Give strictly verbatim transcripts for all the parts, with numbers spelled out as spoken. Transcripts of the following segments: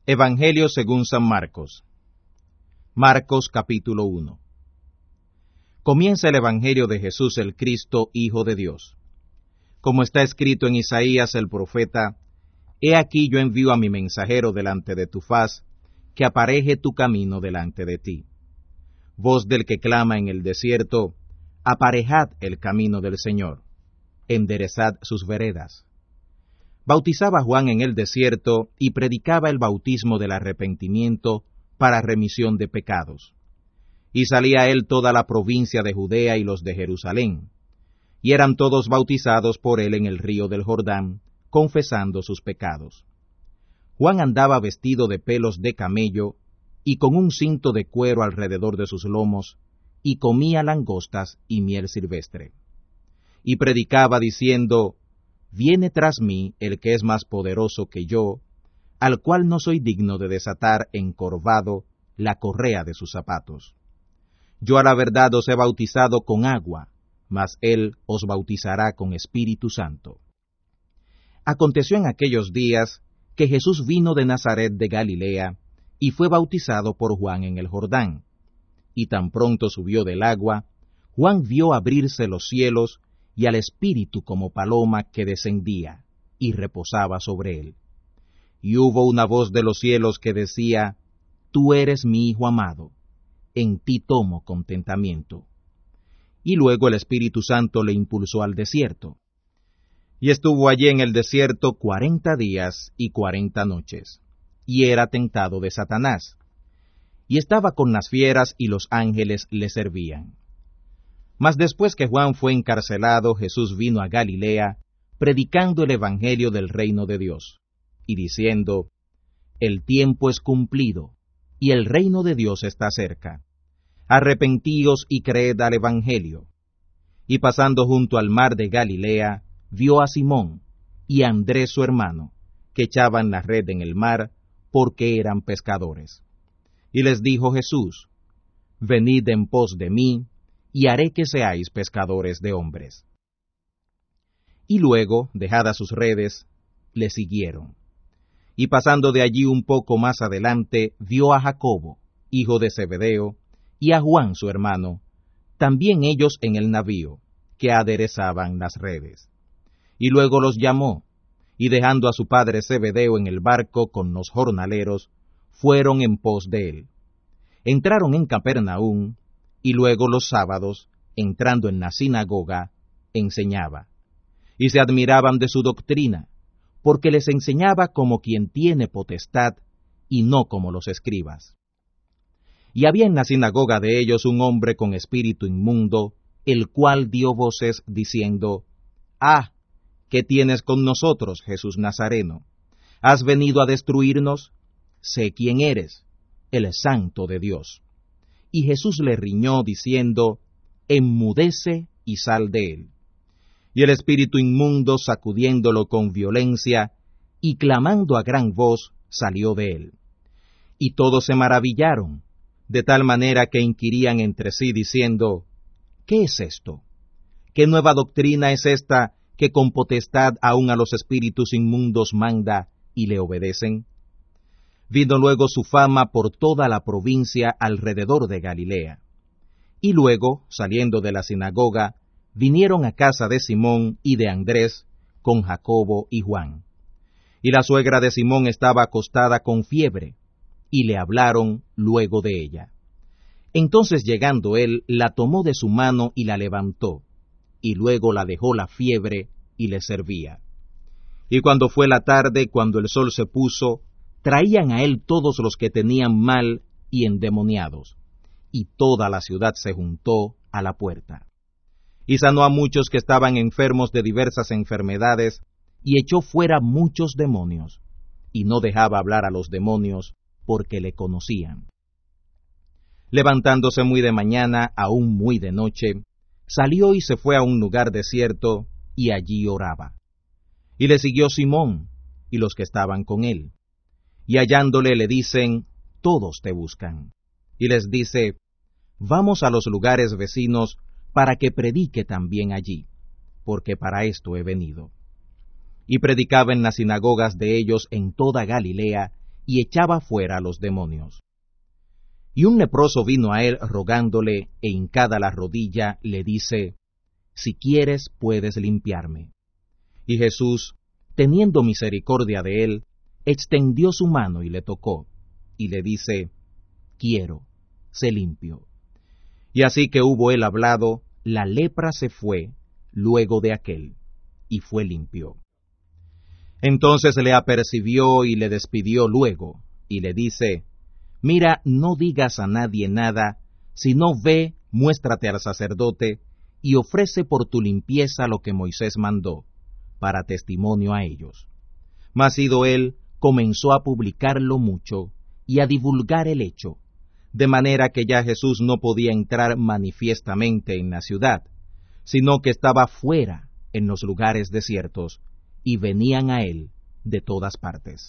Evangelio según San Marcos. Marcos capítulo uno. Comienza el Evangelio de Jesús el Cristo, Hijo de Dios. Como está escrito en Isaías el profeta: He aquí yo envío a mi mensajero delante de tu faz, que apareje tu camino delante de ti. Voz del que clama en el desierto: Aparejad el camino del Señor, enderezad sus veredas. Bautizaba Juan en el desierto y predicaba el bautismo del arrepentimiento para remisión de pecados. Y salía a él toda la provincia de Judea y los de Jerusalén, y eran todos bautizados por él en el río del Jordán, confesando sus pecados. Juan andaba vestido de pelos de camello, y con un cinto de cuero alrededor de sus lomos, y comía langostas y miel silvestre. Y predicaba diciendo: Viene tras mí el que es más poderoso que yo, al cual no soy digno de desatar encorvado la correa de sus zapatos. Yo a la verdad os he bautizado con agua, mas él os bautizará con Espíritu Santo. Aconteció en aquellos días que Jesús vino de Nazaret de Galilea, y fue bautizado por Juan en el Jordán. Y tan pronto subió del agua, Juan vio abrirse los cielos, y al Espíritu como paloma que descendía, y reposaba sobre él. Y hubo una voz de los cielos que decía: Tú eres mi Hijo amado, en ti tomo contentamiento. Y luego el Espíritu Santo le impulsó al desierto. Y estuvo allí en el desierto cuarenta días y cuarenta noches, y era tentado de Satanás. Y estaba con las fieras, y los ángeles le servían. Mas después que Juan fue encarcelado, Jesús vino a Galilea, predicando el Evangelio del reino de Dios, y diciendo: El tiempo es cumplido, y el reino de Dios está cerca. Arrepentíos y creed al Evangelio. Y pasando junto al mar de Galilea, vio a Simón y a Andrés su hermano, que echaban la red en el mar, porque eran pescadores. Y les dijo Jesús: Venid en pos de mí, y haré que seáis pescadores de hombres. Y luego, dejadas sus redes, le siguieron. Y pasando de allí un poco más adelante, vio a Jacobo, hijo de Zebedeo, y a Juan su hermano, también ellos en el navío, que aderezaban las redes. Y luego los llamó, y dejando a su padre Zebedeo en el barco con los jornaleros, fueron en pos de él. Entraron en Capernaum, y luego los sábados, entrando en la sinagoga, enseñaba. Y se admiraban de su doctrina, porque les enseñaba como quien tiene potestad, y no como los escribas. Y había en la sinagoga de ellos un hombre con espíritu inmundo, el cual dio voces diciendo: Ah, ¿qué tienes con nosotros, Jesús Nazareno? ¿Has venido a destruirnos? Sé quién eres, el Santo de Dios. Y Jesús le riñó diciendo: Enmudece y sal de él. Y el espíritu inmundo, sacudiéndolo con violencia y clamando a gran voz, salió de él. Y todos se maravillaron, de tal manera que inquirían entre sí diciendo: ¿Qué es esto? ¿Qué nueva doctrina es esta que con potestad aun a los espíritus inmundos manda y le obedecen? Vino luego su fama por toda la provincia alrededor de Galilea. Y luego, saliendo de la sinagoga, vinieron a casa de Simón y de Andrés, con Jacobo y Juan. Y la suegra de Simón estaba acostada con fiebre, y le hablaron luego de ella. Entonces llegando él, la tomó de su mano y la levantó, y luego la dejó la fiebre, y le servía. Y cuando fue la tarde, cuando el sol se puso, traían a él todos los que tenían mal y endemoniados, y toda la ciudad se juntó a la puerta. Y sanó a muchos que estaban enfermos de diversas enfermedades, y echó fuera muchos demonios, y no dejaba hablar a los demonios, porque le conocían. Levantándose muy de mañana, aún muy de noche, salió y se fue a un lugar desierto, y allí oraba. Y le siguió Simón, y los que estaban con él. Y hallándole le dicen: Todos te buscan. Y les dice: Vamos a los lugares vecinos, para que predique también allí, porque para esto he venido. Y predicaba en las sinagogas de ellos en toda Galilea, y echaba fuera a los demonios. Y un leproso vino a él rogándole, e hincada la rodilla, le dice, «Si quieres, puedes limpiarme». Y Jesús, teniendo misericordia de él, extendió su mano y le tocó, y le dice, «Quiero, sé limpio». Y así que hubo él hablado, la lepra se fue luego de aquél, y fue limpio. Entonces le apercibió y le despidió luego, y le dice, «Mira, no digas a nadie nada, sino ve, muéstrate al sacerdote, y ofrece por tu limpieza lo que Moisés mandó, para testimonio a ellos». Mas ido él, comenzó a publicarlo mucho, y a divulgar el hecho, de manera que ya Jesús no podía entrar manifiestamente en la ciudad, sino que estaba fuera, en los lugares desiertos, y venían a él de todas partes.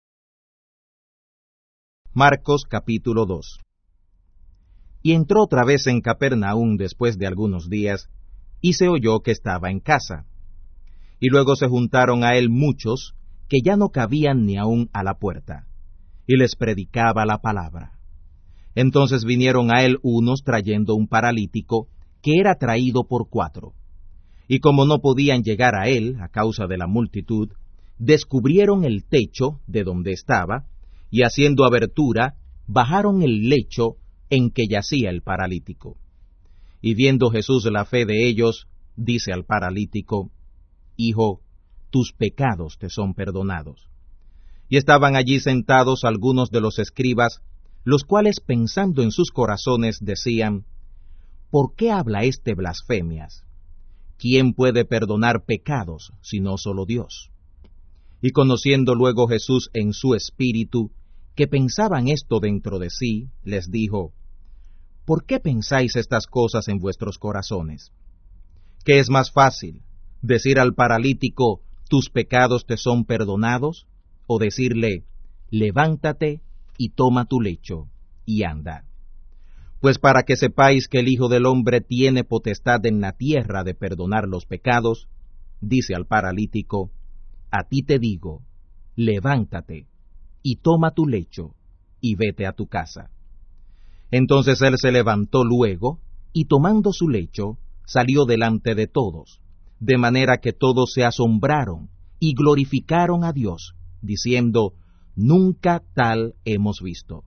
Marcos capítulo dos. Y entró otra vez en Capernaum después de algunos días, y se oyó que estaba en casa. Y luego se juntaron a él muchos, que ya no cabían ni aun a la puerta, y les predicaba la palabra. Entonces vinieron a él unos trayendo un paralítico, que era traído por cuatro. Y como no podían llegar a él, a causa de la multitud, descubrieron el techo de donde estaba, y haciendo abertura, bajaron el lecho en que yacía el paralítico. Y viendo Jesús la fe de ellos, dice al paralítico, «Hijo, tus pecados te son perdonados». Y estaban allí sentados algunos de los escribas, los cuales pensando en sus corazones decían, «¿Por qué habla éste blasfemias? ¿Quién puede perdonar pecados, sino solo Dios?» Y conociendo luego Jesús en su espíritu, que pensaban esto dentro de sí, les dijo, «¿Por qué pensáis estas cosas en vuestros corazones? ¿Qué es más fácil, decir al paralítico, tus pecados te son perdonados, o decirle, levántate y toma tu lecho, y anda? Pues para que sepáis que el Hijo del Hombre tiene potestad en la tierra de perdonar los pecados, dice al paralítico, a ti te digo, levántate, y toma tu lecho, y vete a tu casa. Entonces él se levantó luego, y tomando su lecho, salió delante de todos, de manera que todos se asombraron, y glorificaron a Dios, diciendo, nunca tal hemos visto.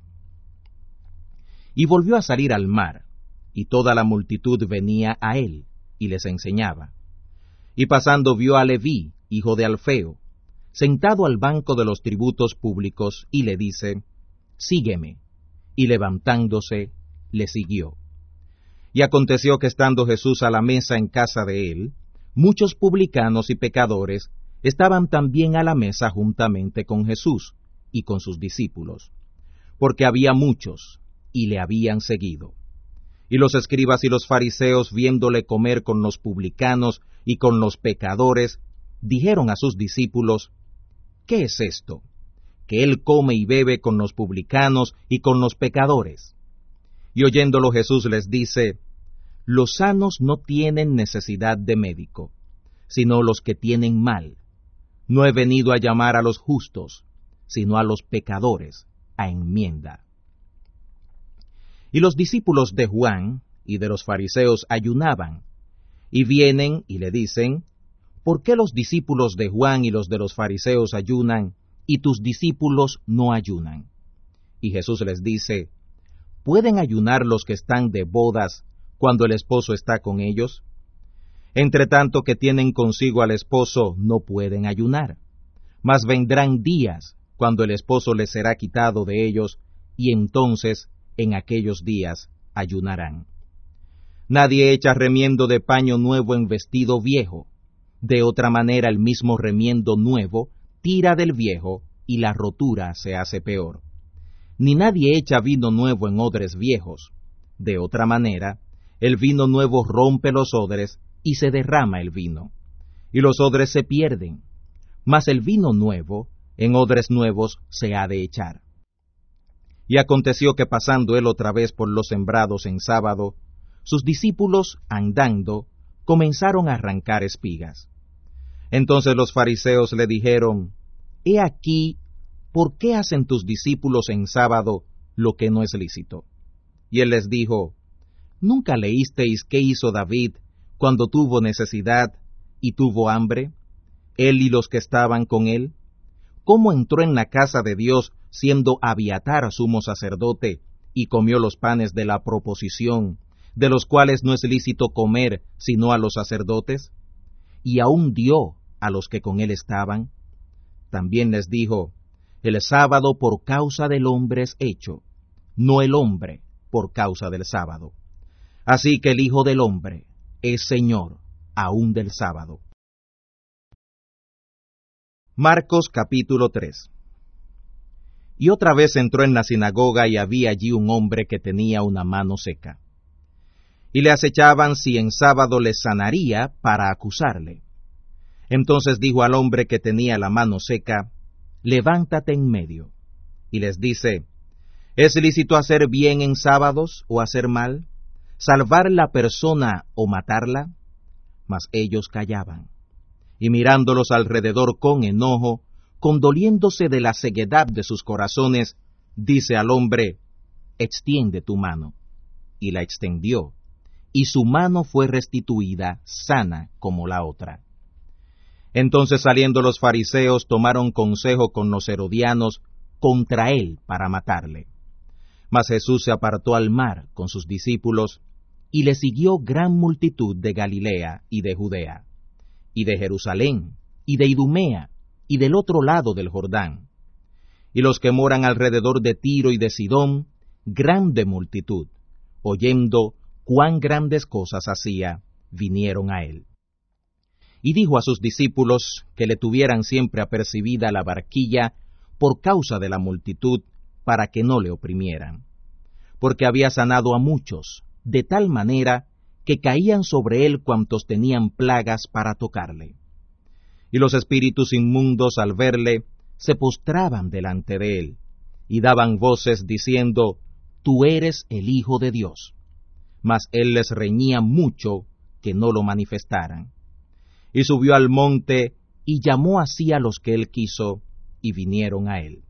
Y volvió a salir al mar, y toda la multitud venía a él, y les enseñaba. Y pasando vio a Leví, hijo de Alfeo, sentado al banco de los tributos públicos, y le dice, sígueme. Y levantándose, le siguió. Y aconteció que estando Jesús a la mesa en casa de él, muchos publicanos y pecadores estaban también a la mesa juntamente con Jesús y con sus discípulos, porque había muchos, y le habían seguido. Y los escribas y los fariseos, viéndole comer con los publicanos y con los pecadores, dijeron a sus discípulos, ¿qué es esto? Que él come y bebe con los publicanos y con los pecadores. Y oyéndolo Jesús les dice, los sanos no tienen necesidad de médico, sino los que tienen mal. No he venido a llamar a los justos, sino a los pecadores, a enmienda. Y los discípulos de Juan y de los fariseos ayunaban, y vienen y le dicen, ¿por qué los discípulos de Juan y los de los fariseos ayunan, y tus discípulos no ayunan? Y Jesús les dice, ¿pueden ayunar los que están de bodas cuando el esposo está con ellos? Entre tanto que tienen consigo al esposo, no pueden ayunar. Mas vendrán días cuando el esposo les será quitado de ellos, y entonces en aquellos días ayunarán. Nadie echa remiendo de paño nuevo en vestido viejo. De otra manera el mismo remiendo nuevo tira del viejo, y la rotura se hace peor. Ni nadie echa vino nuevo en odres viejos. De otra manera, el vino nuevo rompe los odres, y se derrama el vino, y los odres se pierden. Mas el vino nuevo, en odres nuevos se ha de echar. Y aconteció que pasando él otra vez por los sembrados en sábado, sus discípulos, andando, comenzaron a arrancar espigas. Entonces los fariseos le dijeron, he aquí, ¿por qué hacen tus discípulos en sábado lo que no es lícito? Y él les dijo, ¿nunca leísteis qué hizo David cuando tuvo necesidad y tuvo hambre, él y los que estaban con él? ¿Cómo entró en la casa de Dios siendo Abiatar sumo sacerdote y comió los panes de la proposición, de los cuales no es lícito comer sino a los sacerdotes? Y aún dio a los que con él estaban. También les dijo, el sábado por causa del hombre es hecho, no el hombre por causa del sábado. Así que el Hijo del Hombre es Señor aún del sábado. Marcos capítulo tres. Y otra vez entró en la sinagoga y había allí un hombre que tenía una mano seca. Y le acechaban si en sábado le sanaría para acusarle. Entonces dijo al hombre que tenía la mano seca, levántate en medio. Y les dice, ¿es lícito hacer bien en sábados o hacer mal? ¿Salvar la persona o matarla? Mas ellos callaban. Y mirándolos alrededor con enojo, condoliéndose de la ceguedad de sus corazones, dice al hombre, extiende tu mano. Y la extendió, y su mano fue restituida sana como la otra. Entonces saliendo los fariseos tomaron consejo con los herodianos contra él para matarle. Mas Jesús se apartó al mar con sus discípulos, y le siguió gran multitud de Galilea y de Judea, y de Jerusalén, y de Idumea, y del otro lado del Jordán. Y los que moran alrededor de Tiro y de Sidón, grande multitud, oyendo cuán grandes cosas hacía, vinieron a él. Y dijo a sus discípulos que le tuvieran siempre apercibida la barquilla por causa de la multitud, para que no le oprimieran. Porque había sanado a muchos, de tal manera que caían sobre él cuantos tenían plagas para tocarle. Y los espíritus inmundos al verle, se postraban delante de él, y daban voces diciendo, Tú eres el Hijo de Dios. Mas él les reñía mucho que no lo manifestaran. Y subió al monte, y llamó así a los que él quiso, y vinieron a él.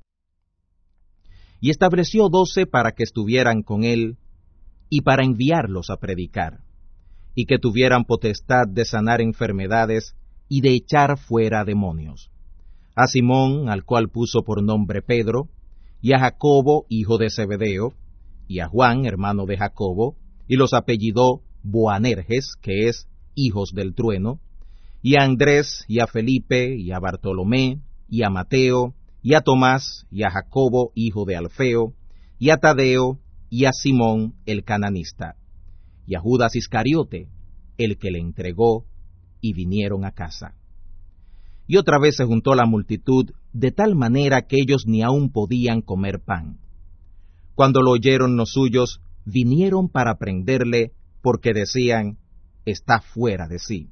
Y estableció doce para que estuvieran con él, y para enviarlos a predicar, y que tuvieran potestad de sanar enfermedades, y de echar fuera demonios. A Simón, al cual puso por nombre Pedro, y a Jacobo, hijo de Zebedeo, y a Juan, hermano de Jacobo, y los apellidó Boanerges, que es hijos del trueno, y a Andrés, y a Felipe, y a Bartolomé, y a Mateo, y a Tomás, y a Jacobo, hijo de Alfeo, y a Tadeo, y a Simón el cananista, y a Judas Iscariote, el que le entregó, y vinieron a casa. Y otra vez se juntó la multitud, de tal manera que ellos ni aun podían comer pan. Cuando lo oyeron los suyos, vinieron para prenderle, porque decían, está fuera de sí.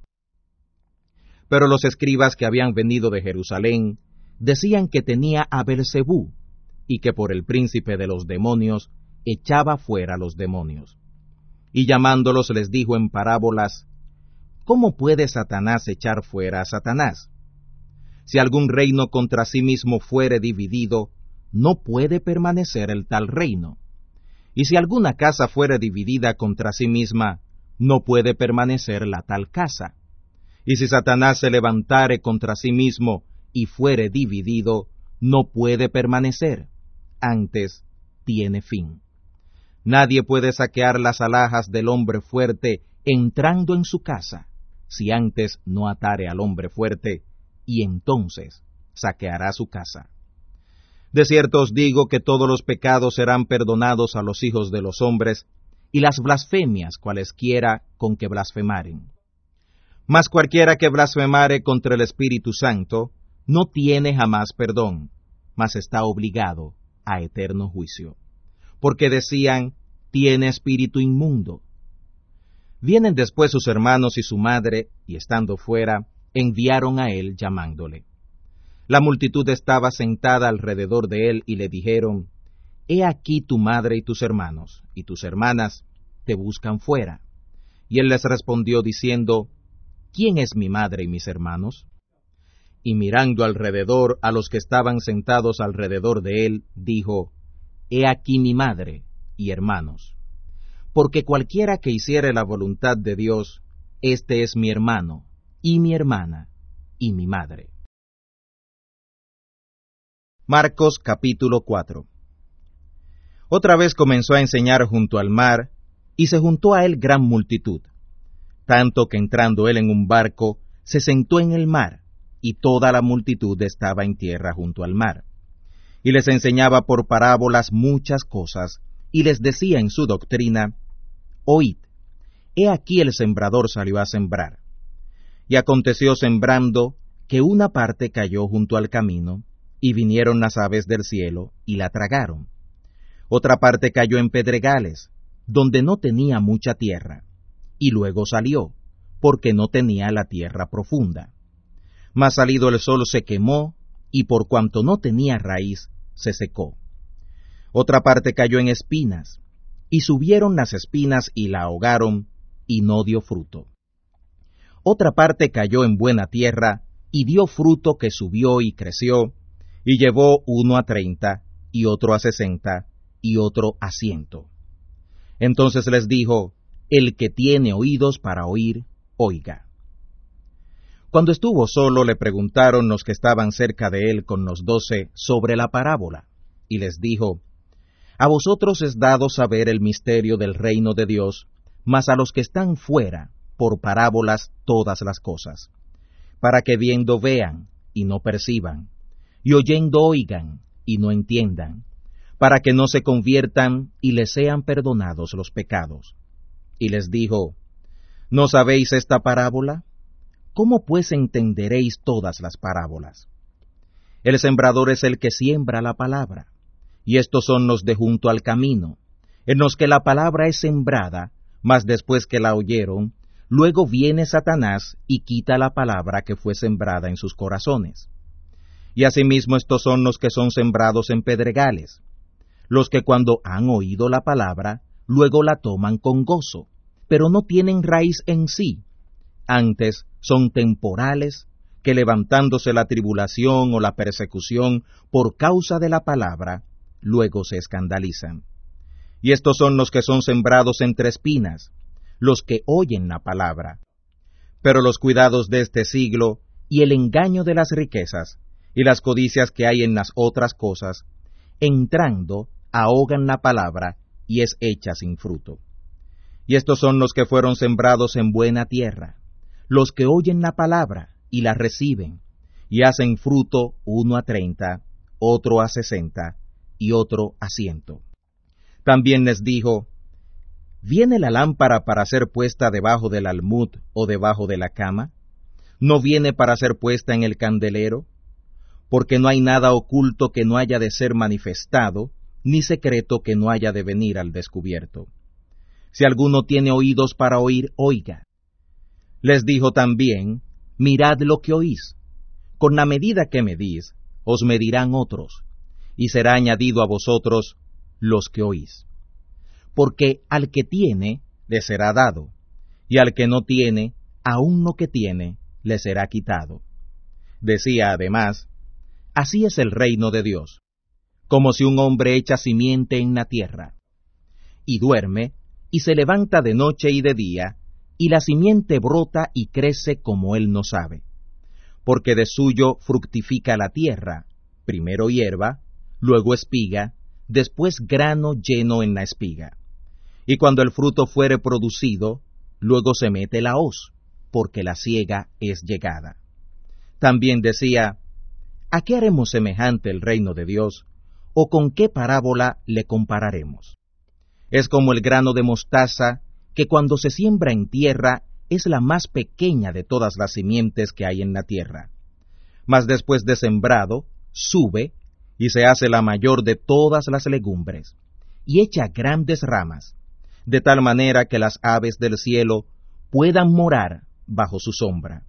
Pero los escribas que habían venido de Jerusalén, decían que tenía a Beelzebú, y que por el príncipe de los demonios echaba fuera los demonios. Y llamándolos les dijo en parábolas, ¿cómo puede Satanás echar fuera a Satanás? Si algún reino contra sí mismo fuere dividido, no puede permanecer el tal reino. Y si alguna casa fuere dividida contra sí misma, no puede permanecer la tal casa. Y si Satanás se levantare contra sí mismo y fuere dividido, no puede permanecer, antes tiene fin. Nadie puede saquear las alhajas del hombre fuerte entrando en su casa, si antes no atare al hombre fuerte, y entonces saqueará su casa. De cierto os digo que todos los pecados serán perdonados a los hijos de los hombres, y las blasfemias cualesquiera con que blasfemaren. Mas cualquiera que blasfemare contra el Espíritu Santo, no tiene jamás perdón, mas está obligado a eterno juicio. Porque decían, tiene espíritu inmundo. Vienen después sus hermanos y su madre, y estando fuera, enviaron a él llamándole. La multitud estaba sentada alrededor de él, y le dijeron, He aquí tu madre y tus hermanos, y tus hermanas te buscan fuera. Y él les respondió diciendo, ¿Quién es mi madre y mis hermanos? y mirando alrededor a los que estaban sentados alrededor de él, dijo, He aquí mi madre y hermanos. Porque cualquiera que hiciere la voluntad de Dios, este es mi hermano, y mi hermana, y mi madre. Marcos capítulo cuatro. Otra vez comenzó a enseñar junto al mar, y se juntó a él gran multitud, tanto que entrando él en un barco, se sentó en el mar, y toda la multitud estaba en tierra junto al mar. Y les enseñaba por parábolas muchas cosas, y les decía en su doctrina, Oíd, he aquí el sembrador salió a sembrar. Y aconteció sembrando, que una parte cayó junto al camino, y vinieron las aves del cielo, y la tragaron. Otra parte cayó en pedregales, donde no tenía mucha tierra, y luego salió, porque no tenía la tierra profunda. Mas salido el sol se quemó, y por cuanto no tenía raíz, se secó. Otra parte cayó en espinas, y subieron las espinas y la ahogaron, y no dio fruto. Otra parte cayó en buena tierra, y dio fruto que subió y creció, y llevó uno a treinta, y otro a sesenta, y otro a ciento. Entonces les dijo, El que tiene oídos para oír, oiga. Cuando estuvo solo, le preguntaron los que estaban cerca de él con los doce sobre la parábola, y les dijo, A vosotros es dado saber el misterio del reino de Dios, mas a los que están fuera, por parábolas todas las cosas, para que viendo vean, y no perciban, y oyendo oigan, y no entiendan, para que no se conviertan, y les sean perdonados los pecados. Y les dijo, ¿No sabéis esta parábola? ¿Cómo pues entenderéis todas las parábolas? El sembrador es el que siembra la palabra, y estos son los de junto al camino, en los que la palabra es sembrada, mas después que la oyeron, luego viene Satanás y quita la palabra que fue sembrada en sus corazones. Y asimismo estos son los que son sembrados en pedregales, los que cuando han oído la palabra, luego la toman con gozo, pero no tienen raíz en sí. Antes son temporales, que levantándose la tribulación o la persecución por causa de la palabra, luego se escandalizan. Y estos son los que son sembrados entre espinas, los que oyen la palabra. Pero los cuidados de este siglo, y el engaño de las riquezas, y las codicias que hay en las otras cosas, entrando, ahogan la palabra, y es hecha sin fruto. Y estos son los que fueron sembrados en buena tierra, los que oyen la palabra, y la reciben, y hacen fruto uno a treinta, otro a sesenta, y otro a ciento. También les dijo, ¿Viene la lámpara para ser puesta debajo del almud o debajo de la cama? ¿No viene para ser puesta en el candelero? Porque no hay nada oculto que no haya de ser manifestado, ni secreto que no haya de venir al descubierto. Si alguno tiene oídos para oír, oiga. Les dijo también, mirad lo que oís. Con la medida que medís, os medirán otros, y será añadido a vosotros los que oís. Porque al que tiene, le será dado, y al que no tiene, aun lo que tiene, le será quitado. Decía además, así es el reino de Dios, como si un hombre echa simiente en la tierra, y duerme, y se levanta de noche y de día, y la simiente brota y crece como él no sabe. Porque de suyo fructifica la tierra, primero hierba, luego espiga, después grano lleno en la espiga. Y cuando el fruto fuere producido, luego se mete la hoz, porque la siega es llegada. También decía, ¿a qué haremos semejante el reino de Dios? ¿O con qué parábola le compararemos? Es como el grano de mostaza, que cuando se siembra en tierra es la más pequeña de todas las simientes que hay en la tierra. Mas después de sembrado, sube, y se hace la mayor de todas las legumbres, y echa grandes ramas, de tal manera que las aves del cielo puedan morar bajo su sombra.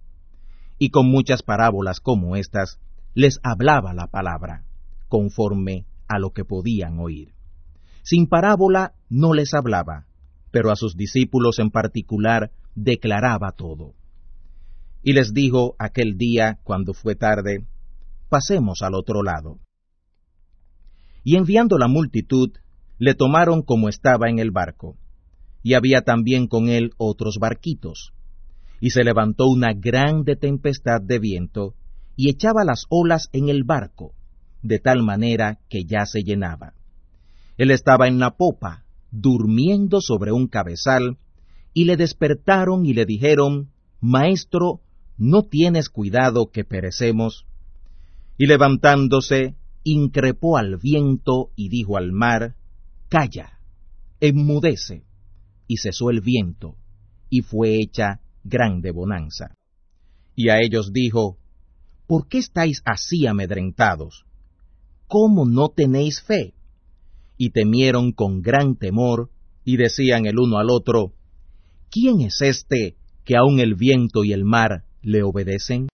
Y con muchas parábolas como estas, les hablaba la palabra, conforme a lo que podían oír. Sin parábola no les hablaba, pero a sus discípulos en particular declaraba todo. Y les dijo aquel día, cuando fue tarde, pasemos al otro lado. Y enviando la multitud, le tomaron como estaba en el barco, y había también con él otros barquitos. Y se levantó una grande tempestad de viento, y echaba las olas en el barco, de tal manera que ya se llenaba. Él estaba en la popa, durmiendo sobre un cabezal, y le despertaron y le dijeron, Maestro, ¿no tienes cuidado que perecemos? Y levantándose, increpó al viento y dijo al mar, Calla, enmudece. Y cesó el viento, y fue hecha grande bonanza. Y a ellos dijo, ¿por qué estáis así amedrentados? ¿Cómo no tenéis fe? Y temieron con gran temor, y decían el uno al otro, ¿quién es este que aun el viento y el mar le obedecen?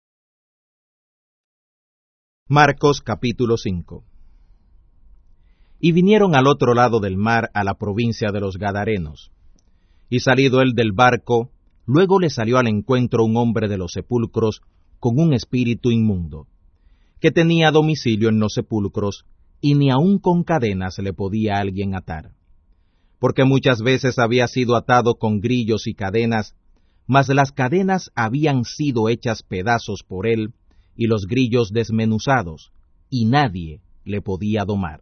Marcos capítulo cinco. Y vinieron al otro lado del mar a la provincia de los Gadarenos. Y salido él del barco, luego le salió al encuentro un hombre de los sepulcros con un espíritu inmundo, que tenía domicilio en los sepulcros, y ni aun con cadenas le podía alguien atar. Porque muchas veces había sido atado con grillos y cadenas, mas las cadenas habían sido hechas pedazos por él, y los grillos desmenuzados, y nadie le podía domar.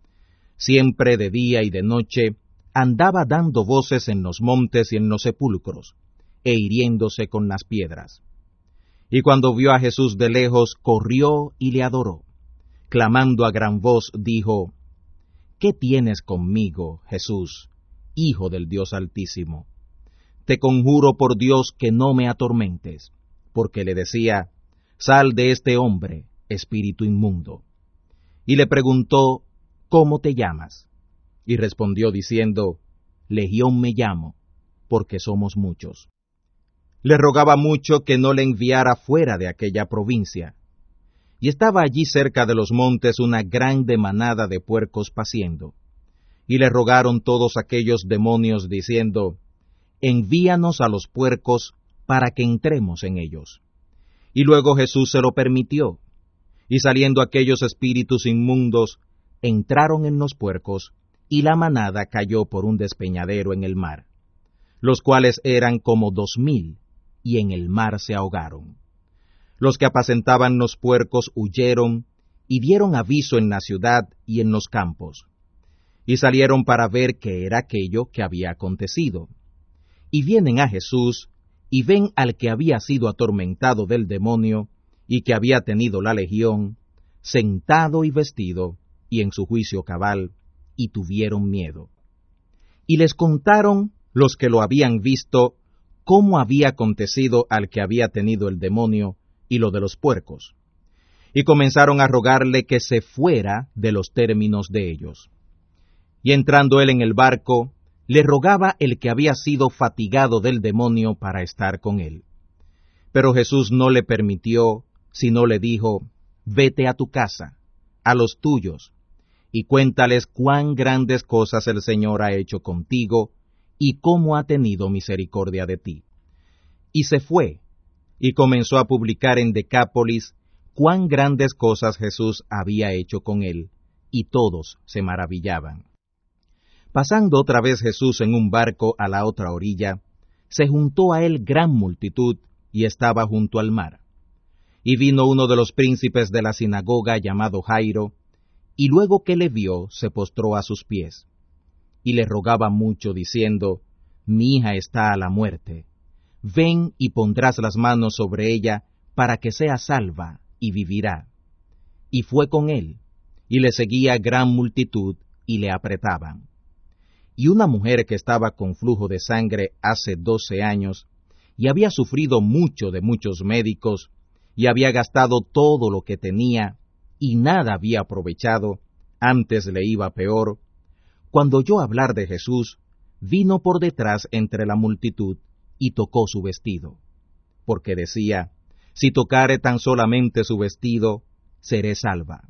Siempre de día y de noche andaba dando voces en los montes y en los sepulcros, e hiriéndose con las piedras. Y cuando vio a Jesús de lejos, corrió y le adoró. Clamando a gran voz, dijo, ¿qué tienes conmigo, Jesús, Hijo del Dios Altísimo? Te conjuro por Dios que no me atormentes, porque le decía, sal de este hombre, espíritu inmundo. Y le preguntó, ¿cómo te llamas? Y respondió diciendo, Legión me llamo, porque somos muchos. Le rogaba mucho que no le enviara fuera de aquella provincia. Y estaba allí cerca de los montes una grande manada de puercos paciendo. Y le rogaron todos aquellos demonios diciendo, envíanos a los puercos para que entremos en ellos. Y luego Jesús se lo permitió. Y saliendo aquellos espíritus inmundos, entraron en los puercos, y la manada cayó por un despeñadero en el mar, los cuales eran como dos mil, y en el mar se ahogaron. Los que apacentaban los puercos huyeron, y dieron aviso en la ciudad y en los campos, y salieron para ver qué era aquello que había acontecido. Y vienen a Jesús, y ven al que había sido atormentado del demonio, y que había tenido la legión, sentado y vestido, y en su juicio cabal, y tuvieron miedo. Y les contaron los que lo habían visto, cómo había acontecido al que había tenido el demonio, y lo de los puercos. Y comenzaron a rogarle que se fuera de los términos de ellos. Y entrando él en el barco, le rogaba el que había sido fatigado del demonio para estar con él. Pero Jesús no le permitió, sino le dijo, vete a tu casa, a los tuyos, y cuéntales cuán grandes cosas el Señor ha hecho contigo, y cómo ha tenido misericordia de ti. Y se fue, y comenzó a publicar en Decápolis cuán grandes cosas Jesús había hecho con él, y todos se maravillaban. Pasando otra vez Jesús en un barco a la otra orilla, se juntó a él gran multitud, y estaba junto al mar. Y vino uno de los príncipes de la sinagoga llamado Jairo, y luego que le vio, se postró a sus pies, y le rogaba mucho, diciendo, mi hija está a la muerte. Ven y pondrás las manos sobre ella, para que sea salva, y vivirá. Y fue con él, y le seguía gran multitud, y le apretaban. Y una mujer que estaba con flujo de sangre hace doce años, y había sufrido mucho de muchos médicos, y había gastado todo lo que tenía, y nada había aprovechado, antes le iba peor, cuando oyó hablar de Jesús, vino por detrás entre la multitud, y tocó su vestido, porque decía, si tocare tan solamente su vestido, seré salva.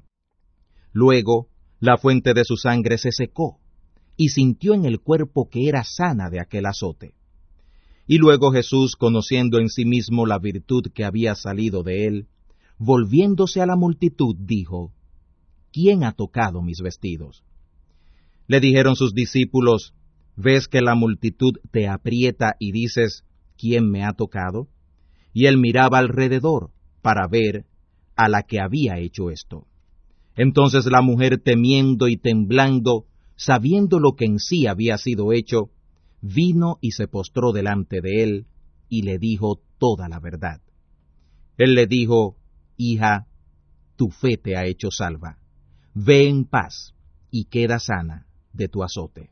Luego, la fuente de su sangre se secó, y sintió en el cuerpo que era sana de aquel azote. Y luego Jesús, conociendo en sí mismo la virtud que había salido de él, volviéndose a la multitud, dijo: ¿Quién ha tocado mis vestidos? Le dijeron sus discípulos: ¿Ves que la multitud te aprieta y dices: ¿Quién me ha tocado? Y él miraba alrededor para ver a la que había hecho esto. Entonces la mujer, temiendo y temblando, sabiendo lo que en sí había sido hecho, vino y se postró delante de él, y le dijo toda la verdad. Él le dijo: Hija, tu fe te ha hecho salva. Ve en paz, y queda sana de tu azote.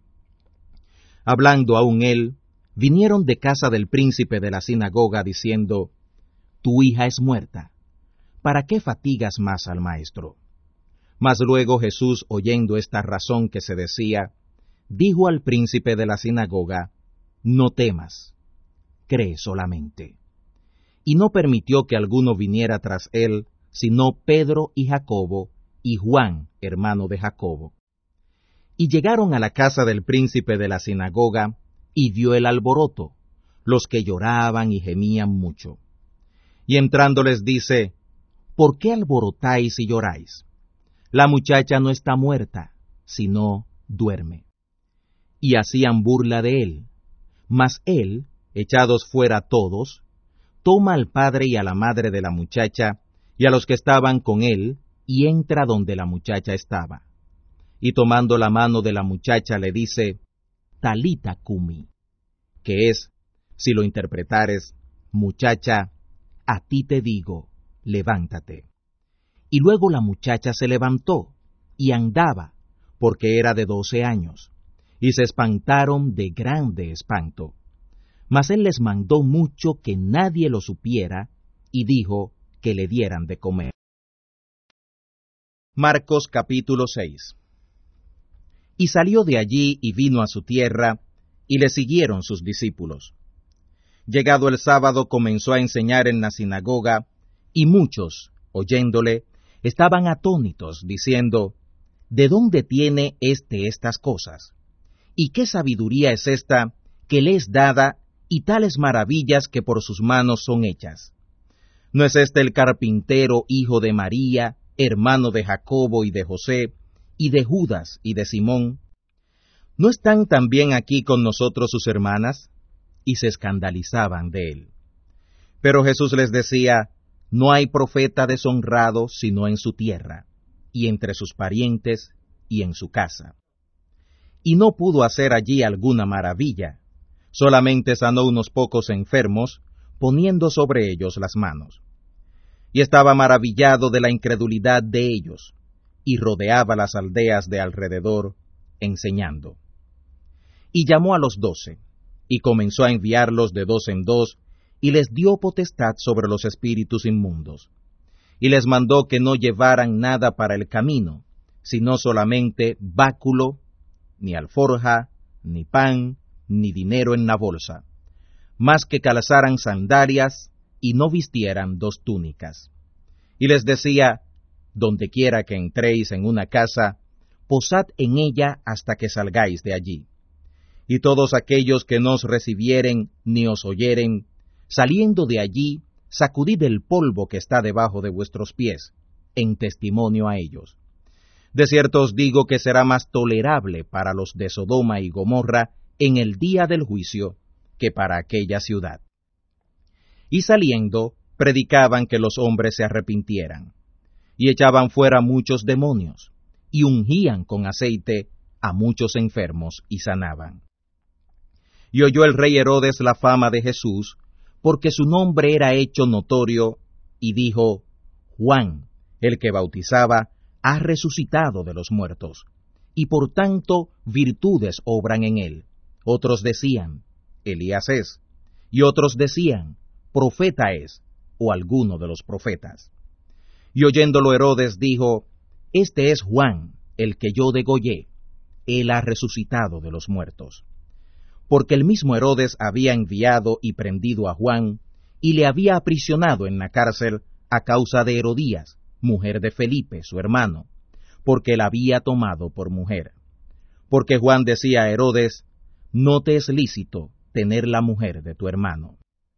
Hablando aún él, vinieron de casa del príncipe de la sinagoga, diciendo: Tu hija es muerta. ¿Para qué fatigas más al maestro? Mas luego Jesús, oyendo esta razón que se decía, dijo al príncipe de la sinagoga: No temas, cree solamente. Y no permitió que alguno viniera tras él, sino Pedro y Jacobo, y Juan, hermano de Jacobo. Y llegaron a la casa del príncipe de la sinagoga, y vio el alboroto, los que lloraban y gemían mucho. Y entrando les dice: ¿Por qué alborotáis y lloráis? La muchacha no está muerta, sino duerme. Y hacían burla de él. Mas él, echados fuera todos, toma al padre y a la madre de la muchacha, y a los que estaban con él, y entra donde la muchacha estaba. Y tomando la mano de la muchacha le dice: Talita cumi, que es, si lo interpretares, muchacha, a ti te digo, levántate. Y luego la muchacha se levantó, y andaba, porque era de doce años, y se espantaron de grande espanto. Mas él les mandó mucho que nadie lo supiera, y dijo que le dieran de comer. Marcos capítulo seis. Y salió de allí y vino a su tierra, y le siguieron sus discípulos. Llegado el sábado comenzó a enseñar en la sinagoga, y muchos, oyéndole, estaban atónitos, diciendo: ¿De dónde tiene éste estas cosas? ¿Y qué sabiduría es esta que le es dada, y tales maravillas que por sus manos son hechas? ¿No es este el carpintero, hijo de María, hermano de Jacobo y de José, y de Judas y de Simón? ¿No están también aquí con nosotros sus hermanas? Y se escandalizaban de él. Pero Jesús les decía: No hay profeta deshonrado sino en su tierra, y entre sus parientes, y en su casa. Y no pudo hacer allí alguna maravilla, solamente sanó unos pocos enfermos, poniendo sobre ellos las manos. Y estaba maravillado de la incredulidad de ellos, y rodeaba las aldeas de alrededor, enseñando. Y llamó a los doce, y comenzó a enviarlos de dos en dos, y les dio potestad sobre los espíritus inmundos. Y les mandó que no llevaran nada para el camino, sino solamente báculo, ni alforja, ni pan, ni dinero en la bolsa, mas que calzaran sandalias, y no vistieran dos túnicas. Y les decía: Donde quiera que entréis en una casa, posad en ella hasta que salgáis de allí. Y todos aquellos que no os recibieren ni os oyeren, saliendo de allí, sacudid el polvo que está debajo de vuestros pies, en testimonio a ellos. De cierto os digo que será más tolerable para los de Sodoma y Gomorra en el día del juicio que para aquella ciudad. Y saliendo, predicaban que los hombres se arrepintieran, y echaban fuera muchos demonios, y ungían con aceite a muchos enfermos y sanaban. Y oyó el rey Herodes la fama de Jesús, porque su nombre era hecho notorio, y dijo: Juan, el que bautizaba, ha resucitado de los muertos, y por tanto virtudes obran en él. Otros decían: Elías es, y otros decían: Profeta es, o alguno de los profetas. Y oyéndolo Herodes dijo: Este es Juan, el que yo degollé, él ha resucitado de los muertos. Porque el mismo Herodes había enviado y prendido a Juan, y le había aprisionado en la cárcel a causa de Herodías, mujer de Felipe, su hermano, porque la había tomado por mujer. Porque Juan decía a Herodes: No te es lícito tener la mujer de tu hermano.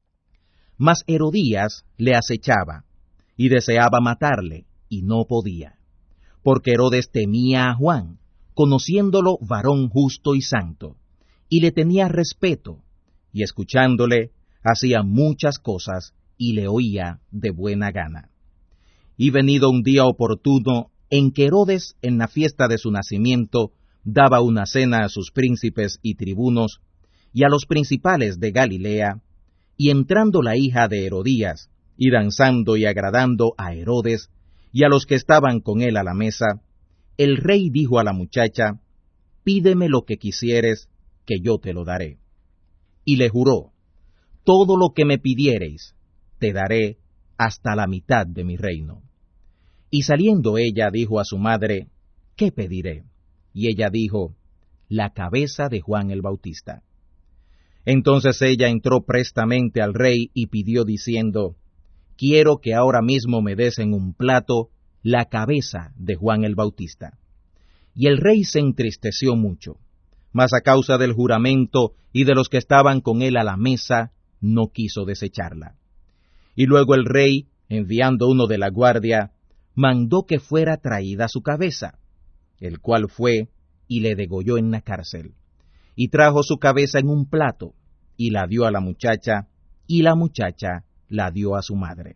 Mas Herodías le acechaba, y deseaba matarle, y no podía, porque Herodes temía a Juan, conociéndolo varón justo y santo, y le tenía respeto, y escuchándole, hacía muchas cosas, y le oía de buena gana. Y venido un día oportuno, en que Herodes, en la fiesta de su nacimiento, daba una cena a sus príncipes y tribunos, y a los principales de Galilea, y entrando la hija de Herodías, y danzando y agradando a Herodes, y a los que estaban con él a la mesa, el rey dijo a la muchacha, pídeme lo que quisieres, que yo te lo daré. Y le juró, todo lo que me pidiereis, te daré hasta la mitad de mi reino. Y saliendo ella dijo a su madre, ¿qué pediré? Y ella dijo, la cabeza de Juan el Bautista. Entonces ella entró prestamente al rey y pidió diciendo, quiero que ahora mismo me des en un plato la cabeza de Juan el Bautista. Y el rey se entristeció mucho, mas a causa del juramento y de los que estaban con él a la mesa, no quiso desecharla. Y luego el rey, enviando uno de la guardia, mandó que fuera traída su cabeza, el cual fue y le degolló en la cárcel, y trajo su cabeza en un plato, y la dio a la muchacha, y la muchacha la dio a su madre.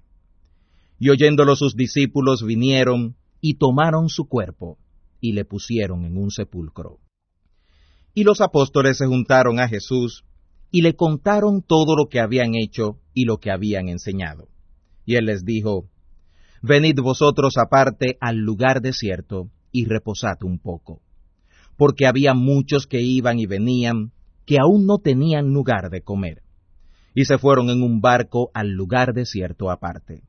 Y oyéndolo sus discípulos vinieron, y tomaron su cuerpo, y le pusieron en un sepulcro. Y los apóstoles se juntaron a Jesús, y le contaron todo lo que habían hecho y lo que habían enseñado. Y él les dijo, venid vosotros aparte al lugar desierto, y reposad un poco. Porque había muchos que iban y venían, que aún no tenían lugar de comer. Y se fueron en un barco al lugar desierto aparte.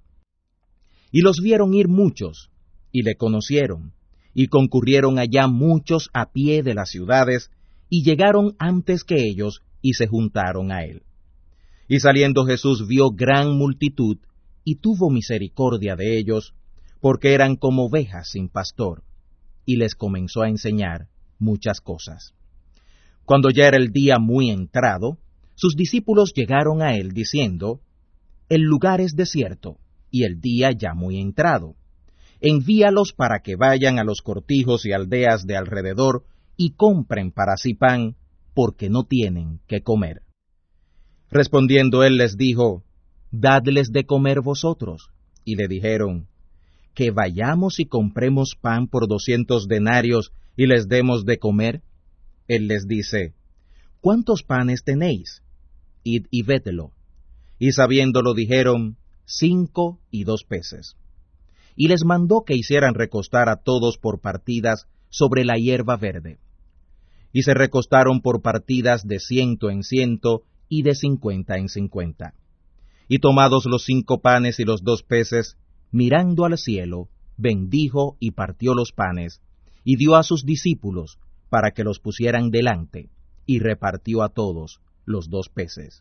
Y los vieron ir muchos, y le conocieron, y concurrieron allá muchos a pie de las ciudades, y llegaron antes que ellos, y se juntaron a él. Y saliendo Jesús vio gran multitud, y tuvo misericordia de ellos, porque eran como ovejas sin pastor, y les comenzó a enseñar muchas cosas. Cuando ya era el día muy entrado, sus discípulos llegaron a él diciendo, el lugar es desierto, y el día ya muy entrado. Envíalos para que vayan a los cortijos y aldeas de alrededor, y compren para sí pan, porque no tienen qué comer. Respondiendo él les dijo, dadles de comer vosotros. Y le dijeron, que vayamos y compremos pan por doscientos denarios y les demos de comer. Él les dice, ¿cuántos panes tenéis? Id y védelo. Y sabiéndolo dijeron, cinco y dos peces. Y les mandó que hicieran recostar a todos por partidas sobre la hierba verde. Y se recostaron por partidas de ciento en ciento y de cincuenta en cincuenta. Y tomados los cinco panes y los dos peces, mirando al cielo, bendijo y partió los panes, y dio a sus discípulos para que los pusieran delante, y repartió a todos los dos peces.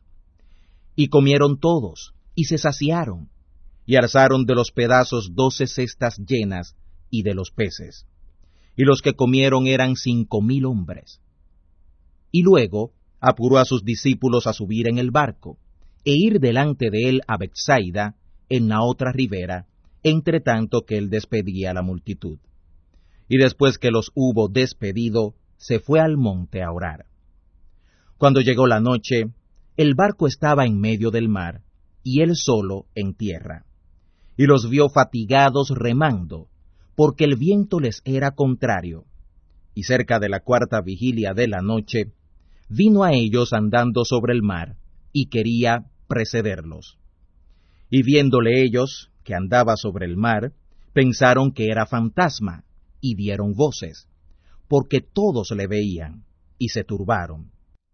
Y comieron todos, y se saciaron, y alzaron de los pedazos doce cestas llenas, y de los peces. Y los que comieron eran cinco mil hombres. Y luego apuró a sus discípulos a subir en el barco, e ir delante de él a Betsaida, en la otra ribera, entre tanto que él despedía a la multitud. Y después que los hubo despedido, se fue al monte a orar. Cuando llegó la noche, el barco estaba en medio del mar, y él solo en tierra. Y los vio fatigados remando, porque el viento les era contrario. Y cerca de la cuarta vigilia de la noche, vino a ellos andando sobre el mar, y quería precederlos. Y viéndole ellos, que andaba sobre el mar, pensaron que era fantasma, y dieron voces, porque todos le veían, y se turbaron.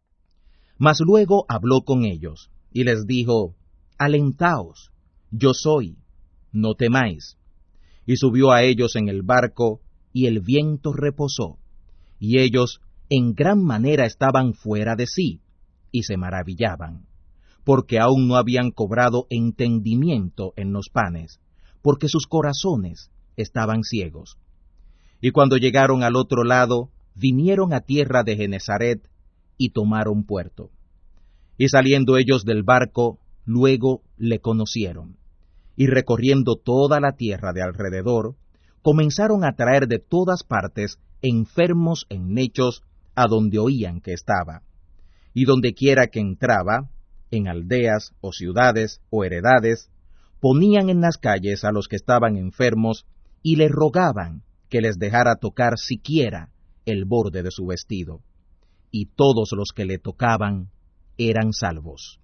Mas luego habló con ellos, y les dijo, alentaos, yo soy, no temáis. Y subió a ellos en el barco, y el viento reposó, y ellos en gran manera estaban fuera de sí, y se maravillaban, porque aún no habían cobrado entendimiento en los panes, porque sus corazones estaban ciegos. Y cuando llegaron al otro lado, vinieron a tierra de Genezaret, y tomaron puerto. Y saliendo ellos del barco, luego le conocieron, y recorriendo toda la tierra de alrededor, comenzaron a traer de todas partes enfermos en lechos a donde oían que estaba. Y donde quiera que entraba, en aldeas o ciudades o heredades, ponían en las calles a los que estaban enfermos y le rogaban que les dejara tocar siquiera el borde de su vestido. Y todos los que le tocaban eran salvos.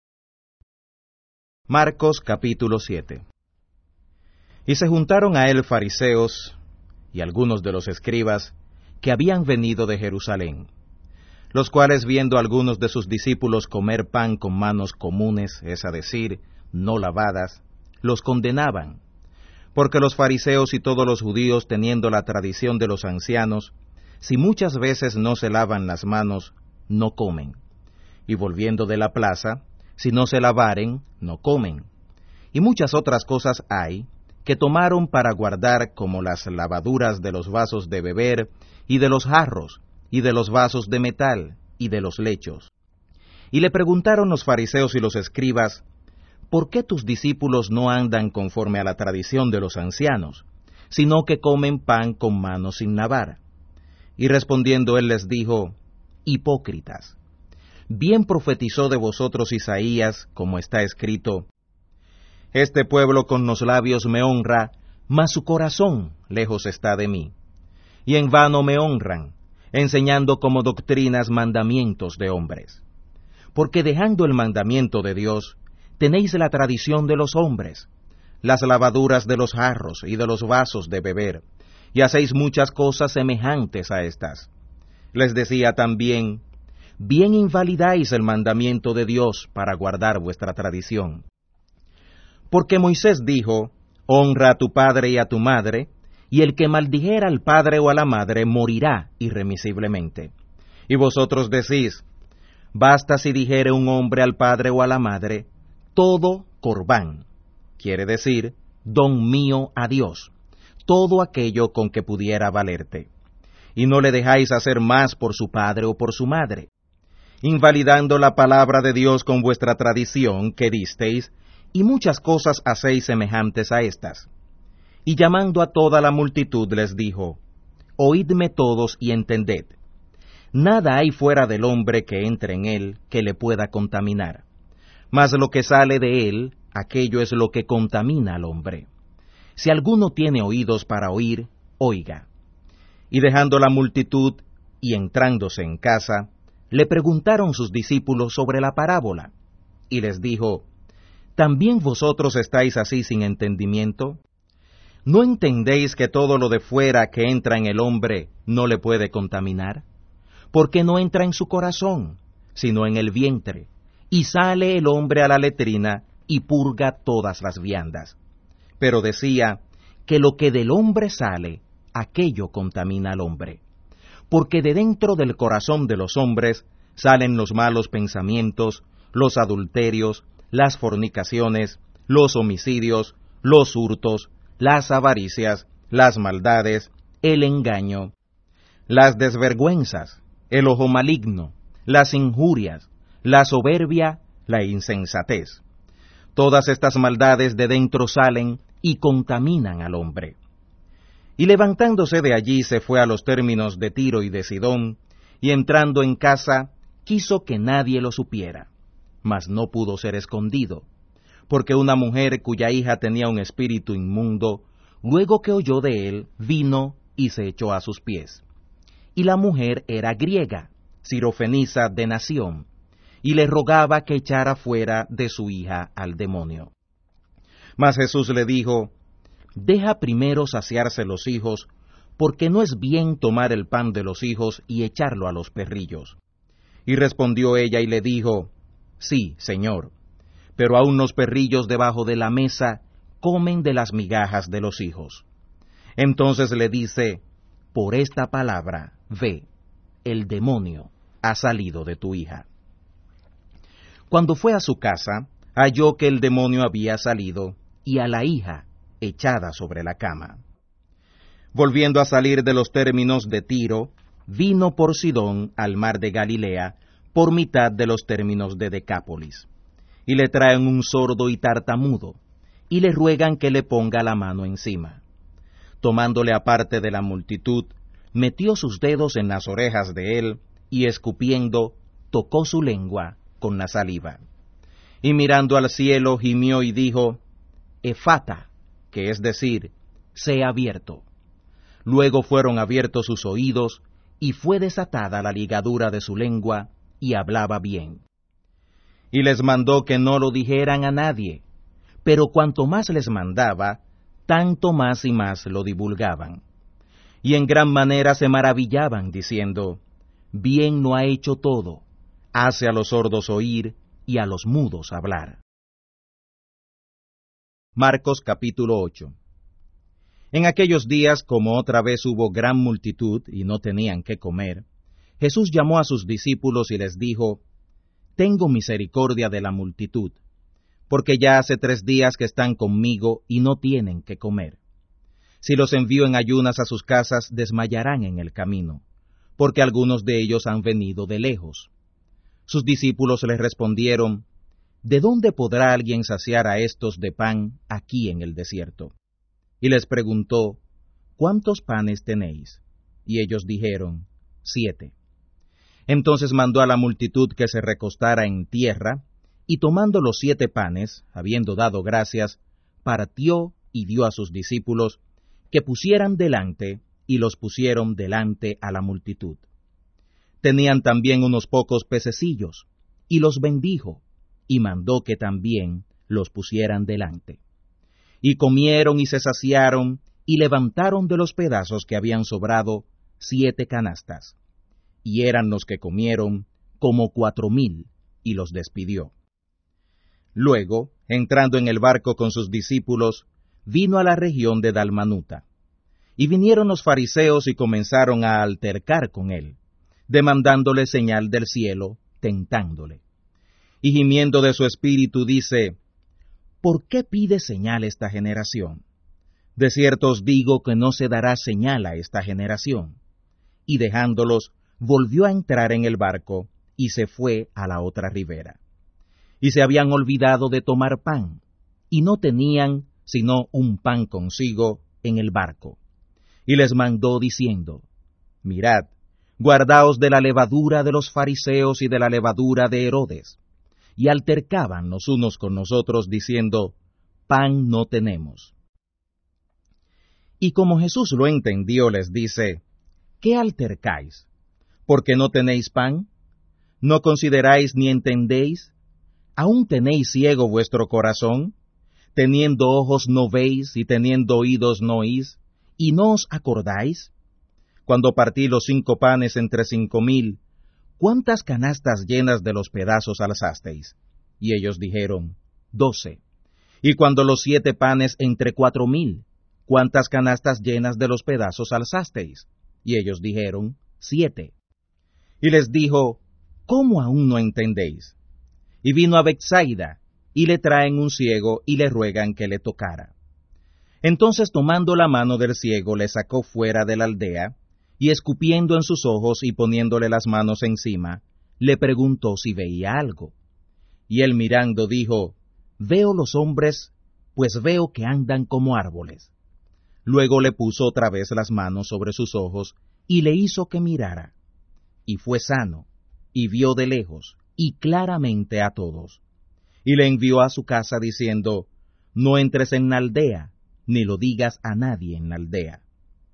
Marcos capítulo siete. Y se juntaron a él fariseos y algunos de los escribas que habían venido de Jerusalén, los cuales viendo a algunos de sus discípulos comer pan con manos comunes, es a decir, no lavadas, los condenaban, porque los fariseos y todos los judíos, teniendo la tradición de los ancianos, si muchas veces no se lavan las manos, no comen, y volviendo de la plaza, si no se lavaren, no comen. Y muchas otras cosas hay que tomaron para guardar, como las lavaduras de los vasos de beber, y de los jarros, y de los vasos de metal, y de los lechos. Y le preguntaron los fariseos y los escribas, ¿por qué tus discípulos no andan conforme a la tradición de los ancianos, sino que comen pan con manos sin lavar? Y respondiendo él les dijo, hipócritas, bien profetizó de vosotros Isaías, como está escrito, este pueblo con los labios me honra, mas su corazón lejos está de mí. Y en vano me honran, enseñando como doctrinas mandamientos de hombres. Porque dejando el mandamiento de Dios, tenéis la tradición de los hombres, las lavaduras de los jarros y de los vasos de beber, y hacéis muchas cosas semejantes a estas. Les decía también, bien invalidáis el mandamiento de Dios para guardar vuestra tradición. Porque Moisés dijo, honra a tu padre y a tu madre, y el que maldijera al padre o a la madre morirá irremisiblemente. Y vosotros decís, basta si dijere un hombre al padre o a la madre, todo corbán, quiere decir, don mío a Dios, todo aquello con que pudiera valerte. Y no le dejáis hacer más por su padre o por su madre, invalidando la palabra de Dios con vuestra tradición que disteis, y muchas cosas hacéis semejantes a estas. Y llamando a toda la multitud les dijo, oídme todos y entended. Nada hay fuera del hombre que entre en él que le pueda contaminar, mas lo que sale de él, aquello es lo que contamina al hombre. Si alguno tiene oídos para oír, oiga. Y dejando la multitud y entrándose en casa, le preguntaron sus discípulos sobre la parábola, y les dijo, ¿también vosotros estáis así sin entendimiento? ¿No entendéis que todo lo de fuera que entra en el hombre no le puede contaminar? Porque no entra en su corazón, sino en el vientre, y sale el hombre a la letrina y purga todas las viandas. Pero decía que lo que del hombre sale, aquello contamina al hombre. Porque de dentro del corazón de los hombres salen los malos pensamientos, los adulterios, las fornicaciones, los homicidios, los hurtos, las avaricias, las maldades, el engaño, las desvergüenzas, el ojo maligno, las injurias, la soberbia, la insensatez. Todas estas maldades de dentro salen y contaminan al hombre. Y levantándose de allí se fue a los términos de Tiro y de Sidón, y entrando en casa quiso que nadie lo supiera, mas no pudo ser escondido, porque una mujer cuya hija tenía un espíritu inmundo, luego que oyó de él, vino y se echó a sus pies. Y la mujer era griega, sirofenisa de nación, y le rogaba que echara fuera de su hija al demonio. Mas Jesús le dijo, deja primero saciarse los hijos, porque no es bien tomar el pan de los hijos y echarlo a los perrillos. Y respondió ella y le dijo, sí, Señor, pero aun los perrillos debajo de la mesa comen de las migajas de los hijos. Entonces le dice, por esta palabra, ve, el demonio ha salido de tu hija. Cuando fue a su casa, halló que el demonio había salido, y a la hija echada sobre la cama. Volviendo a salir de los términos de Tiro, vino por Sidón al mar de Galilea, por mitad de los términos de Decápolis. Y le traen un sordo y tartamudo, y le ruegan que le ponga la mano encima. Tomándole aparte de la multitud, metió sus dedos en las orejas de él, y escupiendo, tocó su lengua con la saliva. Y mirando al cielo, gimió y dijo, Efata, que es decir, sea abierto. Luego fueron abiertos sus oídos, y fue desatada la ligadura de su lengua, y hablaba bien. Y les mandó que no lo dijeran a nadie, pero cuanto más les mandaba, tanto más y más lo divulgaban. Y en gran manera se maravillaban, diciendo, bien no ha hecho todo, hace a los sordos oír y a los mudos hablar. Marcos capítulo ocho. En aquellos días, como otra vez hubo gran multitud y no tenían qué comer, Jesús llamó a sus discípulos y les dijo, Tengo misericordia de la multitud, porque ya hace tres días que están conmigo y no tienen qué comer. Si los envío en ayunas a sus casas, desmayarán en el camino, porque algunos de ellos han venido de lejos. Sus discípulos les respondieron, ¿De dónde podrá alguien saciar a estos de pan aquí en el desierto? Y les preguntó, ¿cuántos panes tenéis? Y ellos dijeron, siete. Entonces mandó a la multitud que se recostara en tierra, y tomando los siete panes, habiendo dado gracias, partió y dio a sus discípulos que pusieran delante, y los pusieron delante a la multitud. Tenían también unos pocos pececillos, y los bendijo, y mandó que también los pusieran delante. Y comieron y se saciaron, y levantaron de los pedazos que habían sobrado siete canastas. Y eran los que comieron como cuatro mil, y los despidió. Luego, entrando en el barco con sus discípulos, vino a la región de Dalmanuta. Y vinieron los fariseos y comenzaron a altercar con él, demandándole señal del cielo, tentándole. Y gimiendo de su espíritu dice, ¿por qué pide señal esta generación? De cierto os digo que no se dará señal a esta generación. Y dejándolos, volvió a entrar en el barco, y se fue a la otra ribera. Y se habían olvidado de tomar pan, y no tenían sino un pan consigo en el barco. Y les mandó diciendo, mirad, guardaos de la levadura de los fariseos y de la levadura de Herodes. Y altercaban los unos con los otros, diciendo, pan no tenemos. Y como Jesús lo entendió, les dice, ¿qué altercáis? ¿Porque no tenéis pan? ¿No consideráis ni entendéis? ¿Aún tenéis ciego vuestro corazón? Teniendo ojos no veis, y teniendo oídos no oís, ¿y no os acordáis? Cuando partí los cinco panes entre cinco mil, ¿cuántas canastas llenas de los pedazos alzasteis? Y ellos dijeron, doce. Y cuando los siete panes entre cuatro mil, ¿cuántas canastas llenas de los pedazos alzasteis? Y ellos dijeron, siete. Y les dijo, ¿cómo aún no entendéis? Y vino a Betsaida, y le traen un ciego, y le ruegan que le tocara. Entonces tomando la mano del ciego, le sacó fuera de la aldea, y escupiendo en sus ojos y poniéndole las manos encima, le preguntó si veía algo. Y él mirando dijo, veo los hombres, pues veo que andan como árboles. Luego le puso otra vez las manos sobre sus ojos, y le hizo que mirara. Y fue sano, y vio de lejos, y claramente a todos. Y le envió a su casa diciendo, no entres en la aldea, ni lo digas a nadie en la aldea.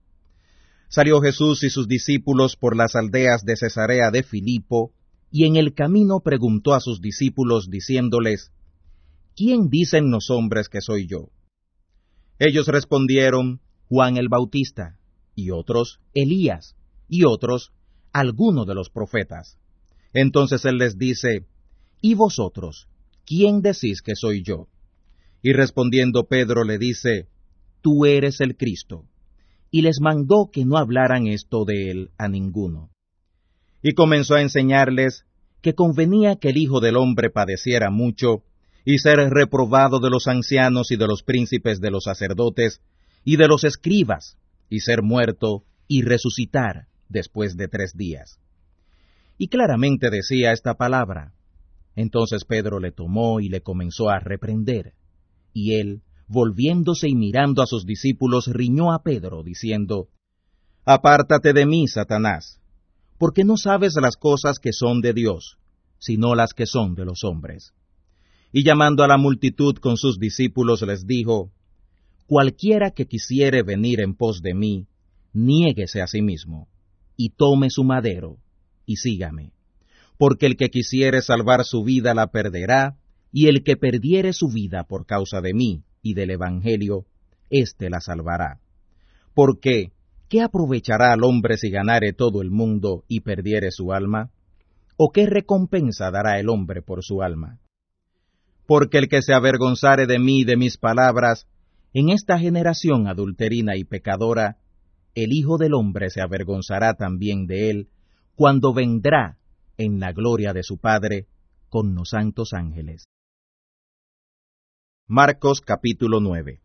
Salió Jesús y sus discípulos por las aldeas de Cesarea de Filipo, y en el camino preguntó a sus discípulos, diciéndoles, ¿quién dicen los hombres que soy yo? Ellos respondieron, Juan el Bautista, y otros, Elías, y otros, alguno de los profetas. Entonces él les dice, ¿y vosotros, quién decís que soy yo? Y respondiendo Pedro le dice, tú eres el Cristo. Y les mandó que no hablaran esto de él a ninguno. Y comenzó a enseñarles que convenía que el Hijo del Hombre padeciera mucho, y ser reprobado de los ancianos y de los príncipes de los sacerdotes, y de los escribas, y ser muerto, y resucitar después de tres días. y claramente decía esta palabra. Entonces Pedro le tomó y le comenzó a reprender. Y él, volviéndose y mirando a sus discípulos, riñó a Pedro, diciendo, «Apártate de mí, Satanás, porque no sabes las cosas que son de Dios, sino las que son de los hombres». Y llamando a la multitud con sus discípulos les dijo, «Cualquiera que quisiere venir en pos de mí, niéguese a sí mismo, y tome su madero, y sígame. Porque el que quisiere salvar su vida la perderá, y el que perdiere su vida por causa de mí y del Evangelio, éste la salvará. Porque, ¿qué aprovechará al hombre si ganare todo el mundo y perdiere su alma? ¿O qué recompensa dará el hombre por su alma? Porque el que se avergonzare de mí y de mis palabras, en esta generación adulterina y pecadora, el Hijo del Hombre se avergonzará también de él, cuando vendrá en la gloria de su Padre con los santos ángeles». Marcos capítulo nueve.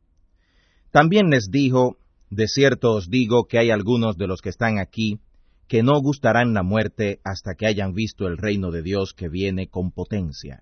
También les dijo, «De cierto os digo que hay algunos de los que están aquí, que no gustarán la muerte hasta que hayan visto el reino de Dios que viene con potencia».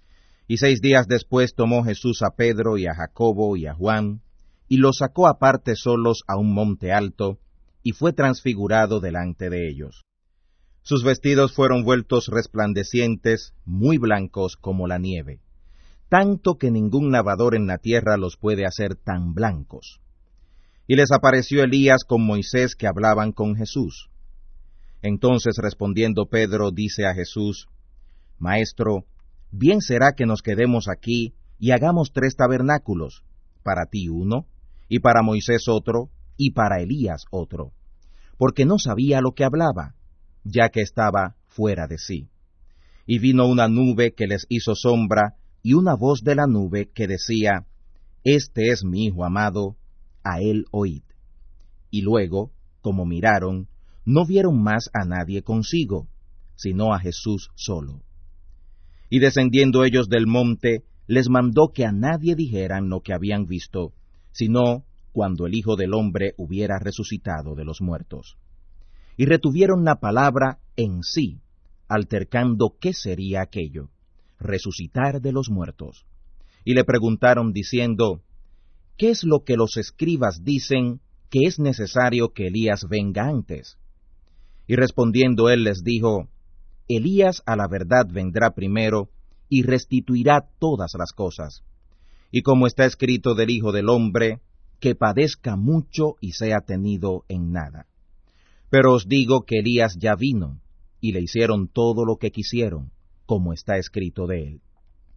Y seis días después tomó Jesús a Pedro y a Jacobo y a Juan, y los sacó aparte solos a un monte alto, y fue transfigurado delante de ellos. Sus vestidos fueron vueltos resplandecientes, muy blancos como la nieve, tanto que ningún lavador en la tierra los puede hacer tan blancos. Y les apareció Elías con Moisés que hablaban con Jesús. Entonces respondiendo Pedro dice a Jesús, «Maestro, bien será que nos quedemos aquí y hagamos tres tabernáculos, para ti uno, y para Moisés otro, y para Elías otro», porque no sabía lo que hablaba, ya que estaba fuera de sí. Y vino una nube que les hizo sombra, y una voz de la nube que decía, «Este es mi Hijo amado, a él oíd». Y luego, como miraron, no vieron más a nadie consigo, sino a Jesús solo. Y descendiendo ellos del monte, les mandó que a nadie dijeran lo que habían visto, sino cuando el Hijo del Hombre hubiera resucitado de los muertos. Y retuvieron la palabra en sí, altercando qué sería aquello, resucitar de los muertos. Y le preguntaron diciendo, ¿qué es lo que los escribas dicen que es necesario que Elías venga antes? Y respondiendo él les dijo, Elías a la verdad vendrá primero, y restituirá todas las cosas. Y como está escrito del Hijo del Hombre, que padezca mucho y sea tenido en nada. Pero os digo que Elías ya vino, y le hicieron todo lo que quisieron, como está escrito de él.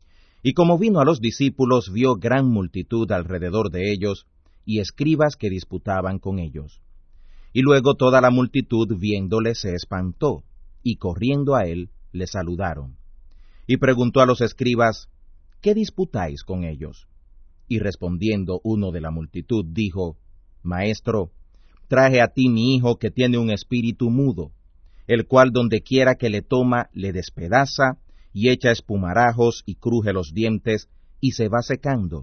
Y como vino a los discípulos, vio gran multitud alrededor de ellos, y escribas que disputaban con ellos. Y luego toda la multitud viéndole se espantó, y corriendo a él, le saludaron. Y preguntó a los escribas, ¿qué disputáis con ellos? Y respondiendo uno de la multitud, dijo, Maestro, traje a ti mi hijo que tiene un espíritu mudo, el cual donde quiera que le toma, le despedaza, y echa espumarajos y cruje los dientes, y se va secando.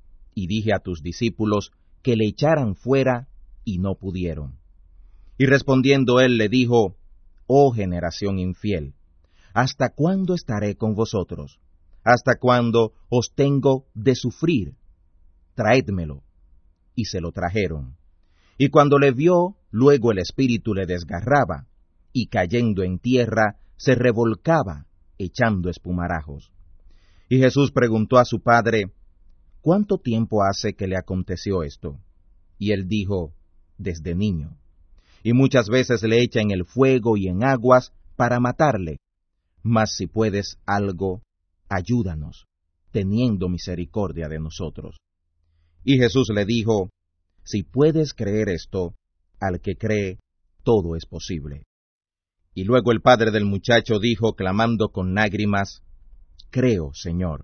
Y dije a tus discípulos que le echaran fuera, y no pudieron. Y respondiendo él le dijo, Oh generación infiel, ¿hasta cuándo estaré con vosotros? ¿Hasta cuándo os tengo de sufrir? Traédmelo. Y se lo trajeron. Y cuando le vio, luego el espíritu le desgarraba, y cayendo en tierra, se revolcaba, echando espumarajos. Y Jesús preguntó a su padre, ¿cuánto tiempo hace que le aconteció esto? Y él dijo, desde niño. Y muchas veces le echa en el fuego y en aguas para matarle. Mas si puedes algo, ayúdanos, teniendo misericordia de nosotros. Y Jesús le dijo, si puedes creer esto, al que cree, todo es posible. Y luego el padre del muchacho dijo, clamando con lágrimas, Creo, Señor,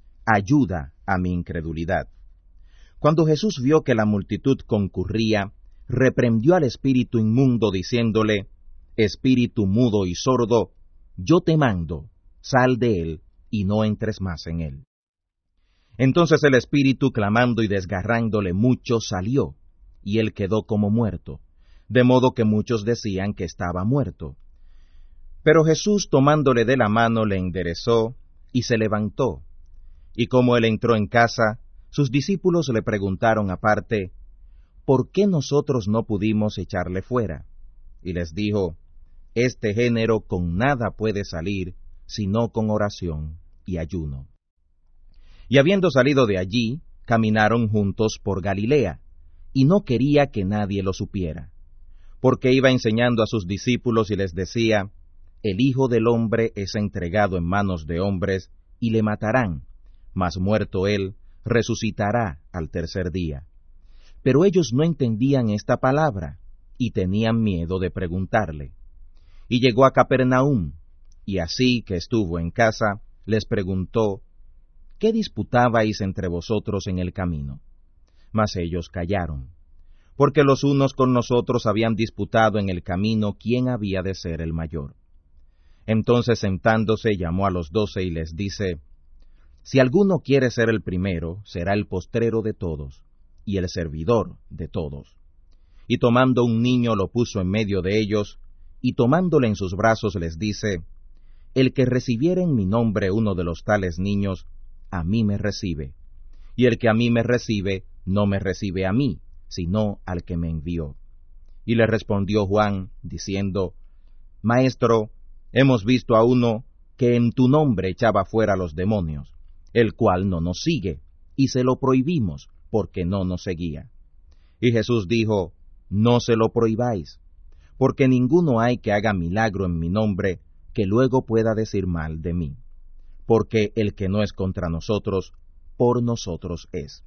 ayuda a mi incredulidad. Cuando Jesús vio que la multitud concurría, reprendió al espíritu inmundo, diciéndole, Espíritu mudo y sordo, yo te mando, sal de él, y no entres más en él. Entonces el espíritu, clamando y desgarrándole mucho, salió, y él quedó como muerto, de modo que muchos decían que estaba muerto. Pero Jesús, tomándole de la mano, le enderezó y se levantó. Y como él entró en casa, sus discípulos le preguntaron aparte, ¿por qué nosotros no pudimos echarle fuera? Y les dijo, este género con nada puede salir, sino con oración y ayuno. Y habiendo salido de allí, caminaron juntos por Galilea, y no quería que nadie lo supiera, porque iba enseñando a sus discípulos y les decía, el Hijo del Hombre es entregado en manos de hombres, y le matarán, mas muerto él, resucitará al tercer día. Pero ellos no entendían esta palabra, y tenían miedo de preguntarle. Y llegó a Capernaum, y así que estuvo en casa, les preguntó, ¿qué disputabais entre vosotros en el camino? Mas ellos callaron, porque los unos con nosotros habían disputado en el camino quién había de ser el mayor. Entonces sentándose llamó a los doce y les dice, si alguno quiere ser el primero, será el postrero de todos, y el servidor de todos. Y tomando un niño lo puso en medio de ellos, y tomándole en sus brazos les dice, el que recibiere en mi nombre uno de los tales niños, a mí me recibe, y el que a mí me recibe, no me recibe a mí, sino al que me envió. Y le respondió Juan, diciendo, Maestro, hemos visto a uno que en tu nombre echaba fuera los demonios, el cual no nos sigue, y se lo prohibimos, porque no nos seguía. Y Jesús dijo, no se lo prohibáis, porque ninguno hay que haga milagro en mi nombre, que luego pueda decir mal de mí, porque el que no es contra nosotros, por nosotros es.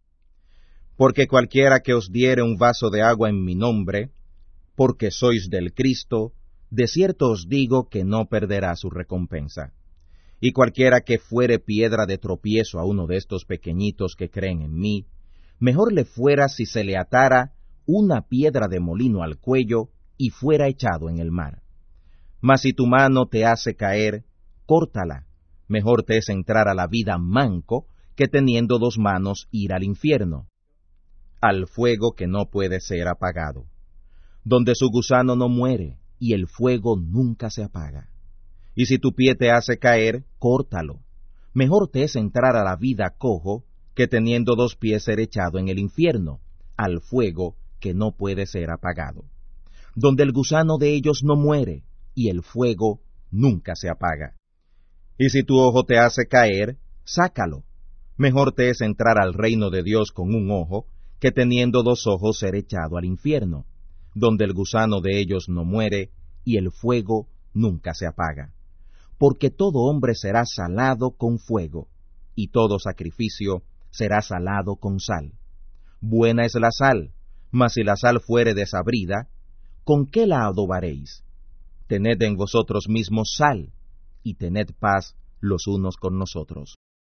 Porque cualquiera que os diere un vaso de agua en mi nombre, porque sois del Cristo, de cierto os digo que no perderá su recompensa. Y cualquiera que fuere piedra de tropiezo a uno de estos pequeñitos que creen en mí, mejor le fuera si se le atara una piedra de molino al cuello y fuera echado en el mar. Mas si tu mano te hace caer, córtala. Mejor te es entrar a la vida manco que teniendo dos manos ir al infierno, al fuego que no puede ser apagado, donde su gusano no muere y el fuego nunca se apaga. Y si tu pie te hace caer, córtalo. Mejor te es entrar a la vida cojo que teniendo dos pies ser echado en el infierno, al fuego que no puede ser apagado, donde el gusano de ellos no muere y el fuego nunca se apaga. Y si tu ojo te hace caer, sácalo. Mejor te es entrar al reino de Dios con un ojo, que teniendo dos ojos ser echado al infierno, donde el gusano de ellos no muere, y el fuego nunca se apaga. Porque todo hombre será salado con fuego, y todo sacrificio será salado con sal. Buena es la sal, mas si la sal fuere desabrida, ¿con qué la adobaréis? Tened en vosotros mismos sal, y tened paz los unos con nosotros.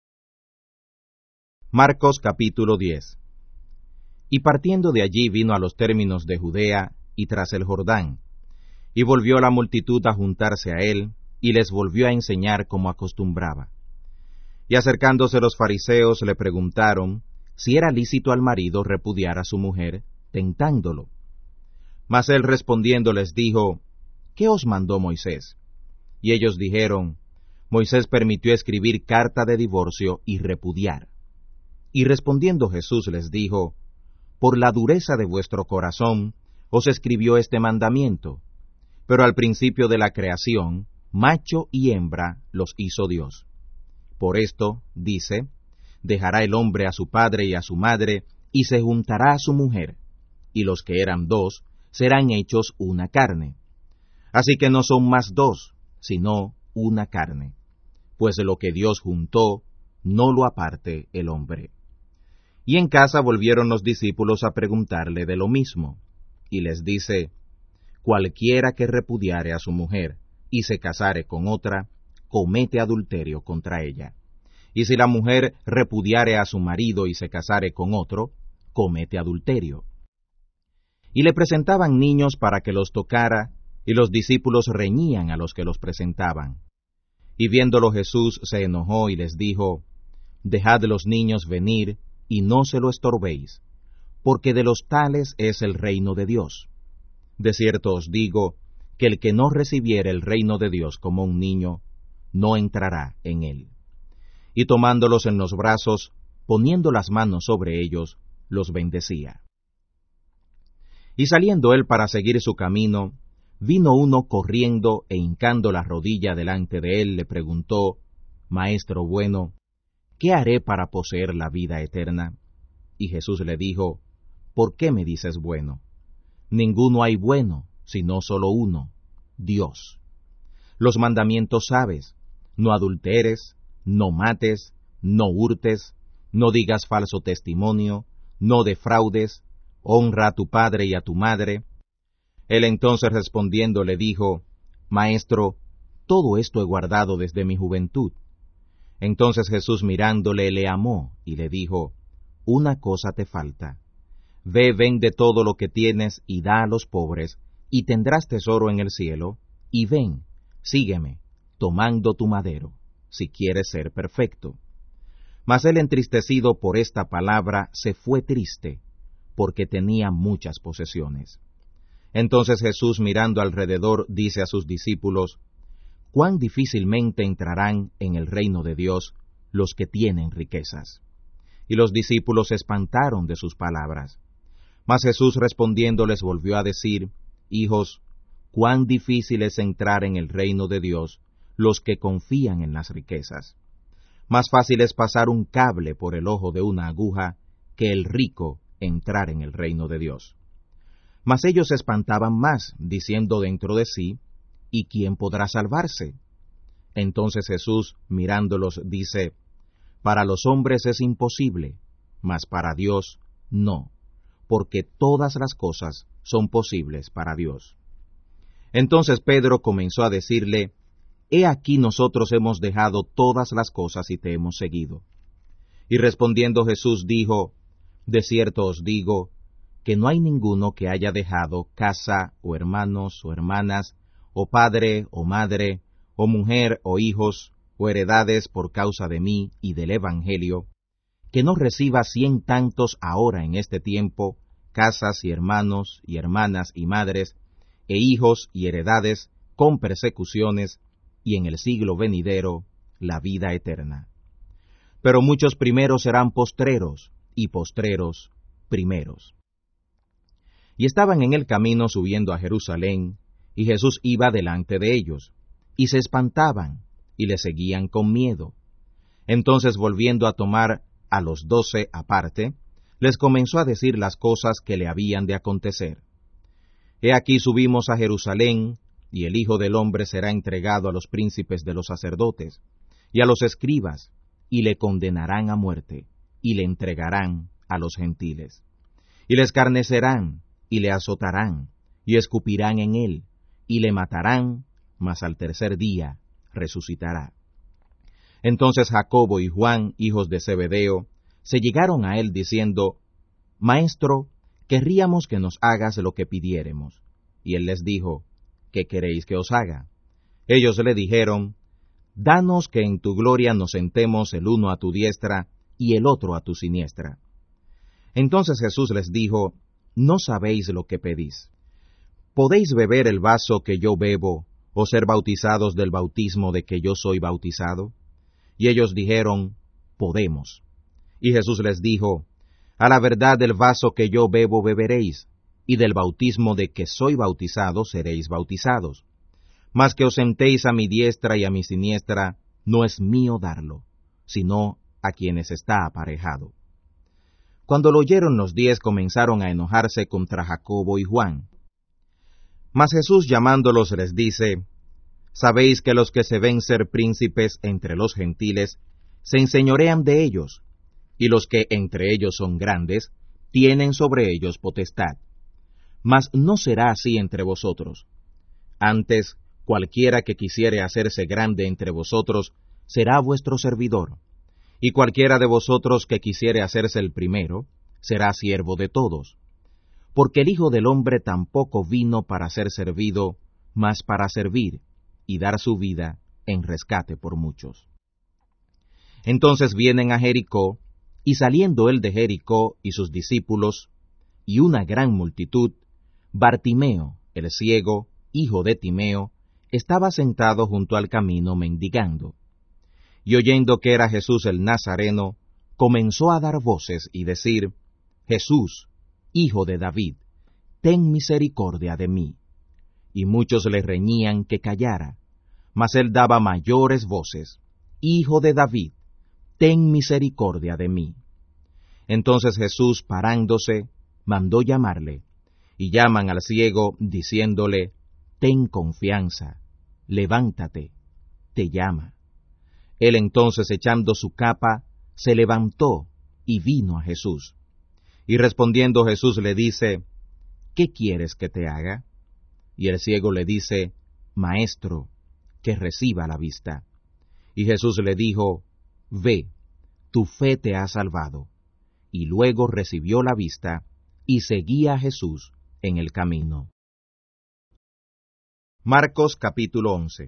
Marcos capítulo diez. Y partiendo de allí vino a los términos de Judea y tras el Jordán, y volvió la multitud a juntarse a él, y les volvió a enseñar como acostumbraba. Y acercándose los fariseos le preguntaron si era lícito al marido repudiar a su mujer, tentándolo. Mas él respondiendo les dijo, ¿qué os mandó Moisés? Y ellos dijeron, Moisés permitió escribir carta de divorcio y repudiar. Y respondiendo Jesús les dijo, por la dureza de vuestro corazón os escribió este mandamiento, pero al principio de la creación, macho y hembra los hizo Dios. Por esto, dice, dejará el hombre a su padre y a su madre, y se juntará a su mujer, y los que eran dos serán hechos una carne. Así que no son más dos, sino una carne. Pues lo que Dios juntó, no lo aparte el hombre. Y en casa volvieron los discípulos a preguntarle de lo mismo, y les dice, cualquiera que repudiare a su mujer, y se casare con otra, comete adulterio contra ella. Y si la mujer repudiare a su marido y se casare con otro, comete adulterio. Y le presentaban niños para que los tocara, y los discípulos reñían a los que los presentaban. Y viéndolo Jesús se enojó y les dijo, dejad los niños venir, y no se lo estorbéis, porque de los tales es el reino de Dios. De cierto os digo, que el que no recibiere el reino de Dios como un niño, no entrará en él. Y tomándolos en los brazos, poniendo las manos sobre ellos, los bendecía. Y saliendo él para seguir su camino, vino uno corriendo e hincando la rodilla delante de él, le preguntó, Maestro bueno, ¿qué haré para poseer la vida eterna? Y Jesús le dijo, ¿por qué me dices bueno? Ninguno hay bueno, sino solo uno, Dios. Los mandamientos sabes, no adulteres, no mates, no hurtes, no digas falso testimonio, no defraudes, honra a tu padre y a tu madre. Él entonces respondiendo le dijo, Maestro, todo esto he guardado desde mi juventud. Entonces Jesús mirándole le amó y le dijo, una cosa te falta. Ve, vende todo lo que tienes y da a los pobres, y tendrás tesoro en el cielo, y ven, sígueme, tomando tu madero, si quieres ser perfecto. Mas él entristecido por esta palabra se fue triste, porque tenía muchas posesiones. Entonces Jesús mirando alrededor dice a sus discípulos, cuán difícilmente entrarán en el reino de Dios los que tienen riquezas. Y los discípulos se espantaron de sus palabras. Mas Jesús respondiendo les volvió a decir, hijos, cuán difícil es entrar en el reino de Dios los que confían en las riquezas. Más fácil es pasar un cable por el ojo de una aguja que el rico entrar en el reino de Dios. Mas ellos se espantaban más, diciendo dentro de sí, ¿y quién podrá salvarse? Entonces Jesús, mirándolos, dice, para los hombres es imposible, mas para Dios no, porque todas las cosas son posibles para Dios. Entonces Pedro comenzó a decirle, He aquí nosotros hemos dejado todas las cosas y te hemos seguido. Y respondiendo Jesús dijo, de cierto os digo, que no hay ninguno que haya dejado casa, o hermanos, o hermanas, o padre, o madre, o mujer, o hijos, o heredades por causa de mí y del Evangelio, que no reciba cien tantos ahora en este tiempo, casas y hermanos, y hermanas, y madres, e hijos y heredades, con persecuciones, y en el siglo venidero, la vida eterna. Pero muchos primeros serán postreros, y postreros primeros. Y estaban en el camino subiendo a Jerusalén, y Jesús iba delante de ellos, y se espantaban, y le seguían con miedo. Entonces volviendo a tomar a los doce aparte, les comenzó a decir las cosas que le habían de acontecer. He aquí subimos a Jerusalén, y el Hijo del Hombre será entregado a los príncipes de los sacerdotes, y a los escribas, y le condenarán a muerte, y le entregarán a los gentiles. Y le escarnecerán, y le azotarán, y escupirán en él, y le matarán, mas al tercer día resucitará. Entonces Jacobo y Juan, hijos de Zebedeo, se llegaron a él diciendo, Maestro, querríamos que nos hagas lo que pidiéremos. Y él les dijo, ¿qué queréis que os haga? Ellos le dijeron, Danos que en tu gloria nos sentemos el uno a tu diestra y el otro a tu siniestra. Entonces Jesús les dijo, No sabéis lo que pedís. ¿Podéis beber el vaso que yo bebo, o ser bautizados del bautismo de que yo soy bautizado? Y ellos dijeron, Podemos. Y Jesús les dijo, A la verdad del vaso que yo bebo beberéis, y del bautismo de que soy bautizado seréis bautizados. Mas que os sentéis a mi diestra y a mi siniestra, no es mío darlo, sino a quienes está aparejado. Cuando lo oyeron los diez comenzaron a enojarse contra Jacobo y Juan. Mas Jesús llamándolos les dice, Sabéis que los que se ven ser príncipes entre los gentiles, se enseñorean de ellos, y los que entre ellos son grandes, tienen sobre ellos potestad. Mas no será así entre vosotros. Antes, cualquiera que quisiere hacerse grande entre vosotros, será vuestro servidor, y cualquiera de vosotros que quisiere hacerse el primero, será siervo de todos. Porque el Hijo del Hombre tampoco vino para ser servido, mas para servir, y dar su vida en rescate por muchos. Entonces vienen a Jericó, y saliendo él de Jericó y sus discípulos, y una gran multitud, Bartimeo, el ciego, hijo de Timeo, estaba sentado junto al camino mendigando. Y oyendo que era Jesús el Nazareno, comenzó a dar voces y decir, Jesús, hijo de David, ten misericordia de mí. Y muchos le reñían que callara, mas él daba mayores voces, Hijo de David, ten misericordia de mí. Entonces Jesús, parándose, mandó llamarle, y llaman al ciego, diciéndole, ten confianza, levántate, te llama. Él entonces, echando su capa, se levantó y vino a Jesús. Y respondiendo Jesús le dice, ¿qué quieres que te haga? Y el ciego le dice, Maestro, que reciba la vista. Y Jesús le dijo, Ve, tu fe te ha salvado. Y luego recibió la vista, y seguía a Jesús en el camino. Marcos capítulo once.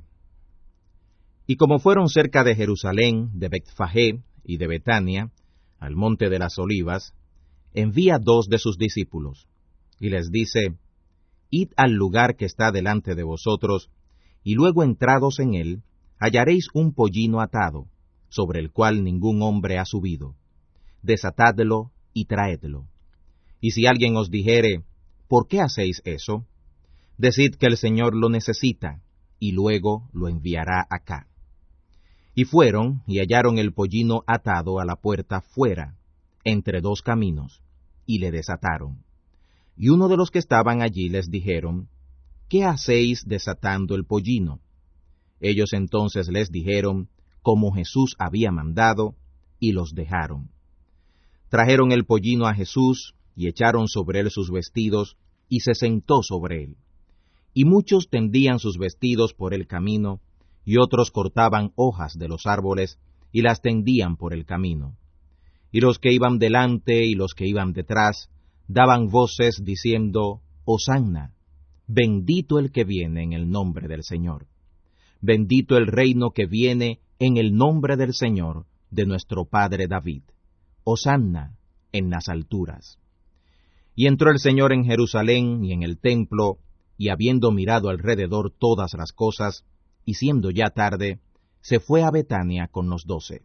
Y como fueron cerca de Jerusalén, de Betfagé y de Betania, al monte de las Olivas, envía dos de sus discípulos, y les dice, Id al lugar que está delante de vosotros, y luego entrados en él, hallaréis un pollino atado, sobre el cual ningún hombre ha subido. Desatadlo y traedlo. Y si alguien os dijere, ¿por qué hacéis eso? Decid que el Señor lo necesita, y luego lo enviará acá. Y fueron, y hallaron el pollino atado a la puerta fuera, entre dos caminos, y le desataron. Y uno de los que estaban allí les dijeron, ¿qué hacéis desatando el pollino? Ellos entonces les dijeron, como Jesús había mandado, y los dejaron. Trajeron el pollino a Jesús, y echaron sobre él sus vestidos, y se sentó sobre él. Y muchos tendían sus vestidos por el camino, y otros cortaban hojas de los árboles, y las tendían por el camino. Y los que iban delante y los que iban detrás, daban voces diciendo, Hosanna, bendito el que viene en el nombre del Señor. Bendito el reino que viene en el nombre del Señor, de nuestro Padre David. Hosanna en las alturas. Y entró el Señor en Jerusalén y en el templo, y habiendo mirado alrededor todas las cosas, y siendo ya tarde, se fue a Betania con los doce.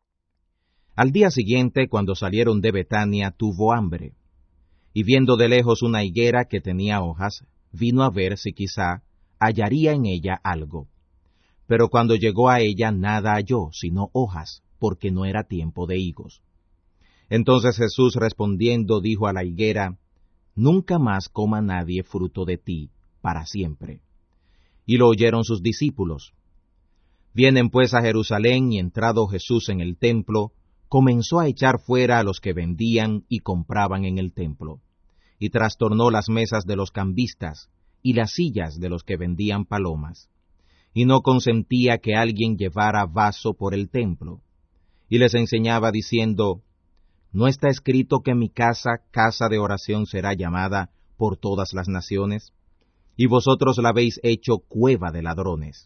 Al día siguiente, cuando salieron de Betania, tuvo hambre. Y viendo de lejos una higuera que tenía hojas, vino a ver si quizá hallaría en ella algo. Pero cuando llegó a ella nada halló, sino hojas, porque no era tiempo de higos. Entonces Jesús respondiendo dijo a la higuera, Nunca más coma nadie fruto de ti, para siempre. Y lo oyeron sus discípulos. Vienen pues a Jerusalén, y entrado Jesús en el templo, comenzó a echar fuera a los que vendían y compraban en el templo, y trastornó las mesas de los cambistas, y las sillas de los que vendían palomas, y no consentía que alguien llevara vaso por el templo, y les enseñaba diciendo, ¿no está escrito que mi casa, casa de oración será llamada por todas las naciones? Y vosotros la habéis hecho cueva de ladrones.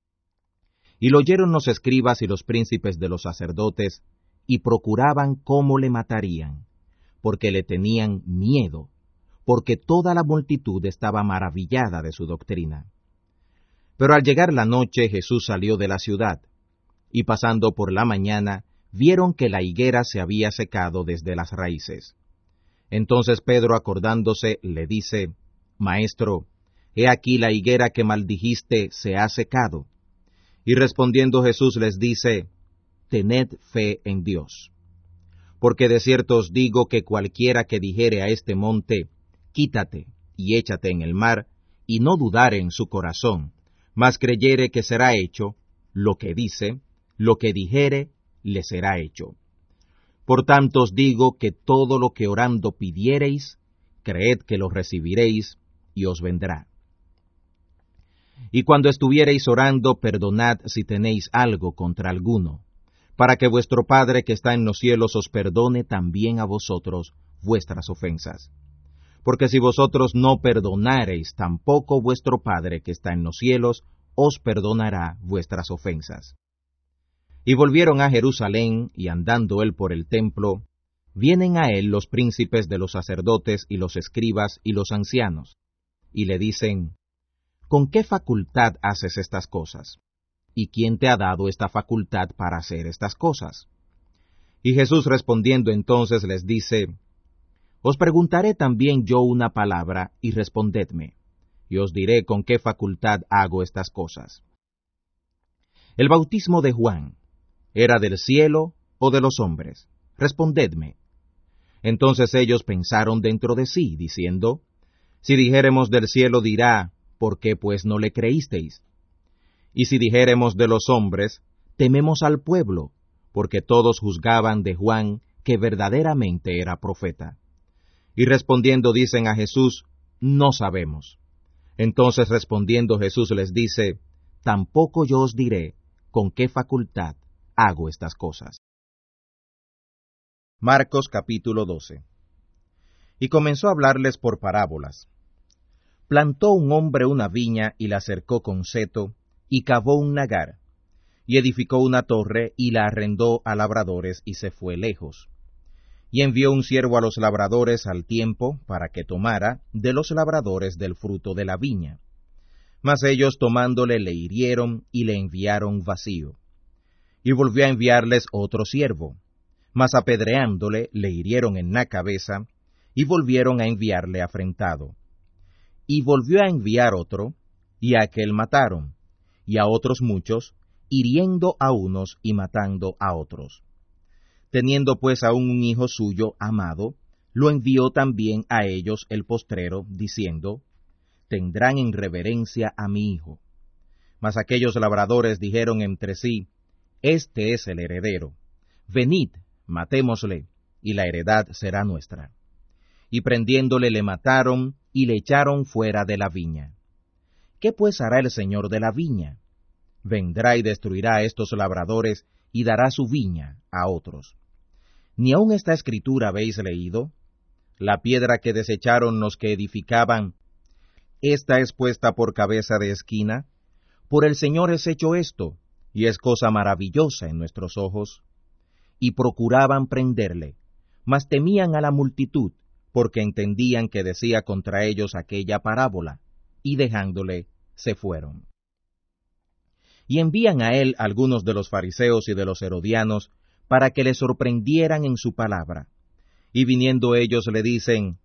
Y lo oyeron los escribas y los príncipes de los sacerdotes, y procuraban cómo le matarían, porque le tenían miedo, porque toda la multitud estaba maravillada de su doctrina. Pero al llegar la noche Jesús salió de la ciudad, y pasando por la mañana, vieron que la higuera se había secado desde las raíces. Entonces Pedro, acordándose, le dice, Maestro, he aquí la higuera que maldijiste se ha secado. Y respondiendo Jesús les dice, Tened fe en Dios. Porque de cierto os digo que cualquiera que dijere a este monte, Quítate y échate en el mar, y no dudare en su corazón, mas creyere que será hecho, lo que dice, lo que dijere, le será hecho. Por tanto os digo que todo lo que orando pidiereis, creed que lo recibiréis, y os vendrá. Y cuando estuviereis orando, perdonad si tenéis algo contra alguno, para que vuestro Padre que está en los cielos os perdone también a vosotros vuestras ofensas. Porque si vosotros no perdonareis, tampoco vuestro Padre que está en los cielos os perdonará vuestras ofensas. Y volvieron a Jerusalén, y andando él por el templo, vienen a él los príncipes de los sacerdotes y los escribas y los ancianos, y le dicen, ¿con qué facultad haces estas cosas? ¿Y quién te ha dado esta facultad para hacer estas cosas? Y Jesús respondiendo entonces les dice, Os preguntaré también yo una palabra, y respondedme, y os diré con qué facultad hago estas cosas. ¿El bautismo de Juan era del cielo o de los hombres? Respondedme. Entonces ellos pensaron dentro de sí, diciendo, Si dijéremos del cielo dirá, ¿por qué pues no le creísteis? Y si dijéremos de los hombres, tememos al pueblo, porque todos juzgaban de Juan que verdaderamente era profeta. Y respondiendo dicen a Jesús, No sabemos. Entonces respondiendo Jesús les dice, Tampoco yo os diré con qué facultad hago estas cosas. Marcos capítulo doce. Y comenzó a hablarles por parábolas. Plantó un hombre una viña y la cercó con seto, y cavó un lagar, y edificó una torre y la arrendó a labradores y se fue lejos. Y envió un siervo a los labradores al tiempo para que tomara de los labradores del fruto de la viña. Mas ellos tomándole le hirieron y le enviaron vacío. Y volvió a enviarles otro siervo, mas apedreándole le hirieron en la cabeza, y volvieron a enviarle afrentado. Y volvió a enviar otro, y a aquel mataron, y a otros muchos, hiriendo a unos y matando a otros. Teniendo pues aún un hijo suyo amado, lo envió también a ellos el postrero, diciendo, Tendrán en reverencia a mi hijo. Mas aquellos labradores dijeron entre sí, Este es el heredero. Venid, matémosle, y la heredad será nuestra. Y prendiéndole le mataron, y le echaron fuera de la viña. ¿Qué pues hará el señor de la viña? Vendrá y destruirá a estos labradores, y dará su viña a otros. ¿Ni aun esta escritura habéis leído? La piedra que desecharon los que edificaban, esta es puesta por cabeza de esquina. Por el Señor es hecho esto, y es cosa maravillosa en nuestros ojos. Y procuraban prenderle, mas temían a la multitud, porque entendían que decía contra ellos aquella parábola, y dejándole, se fueron. Y envían a él algunos de los fariseos y de los herodianos, para que le sorprendieran en su palabra. Y viniendo ellos le dicen,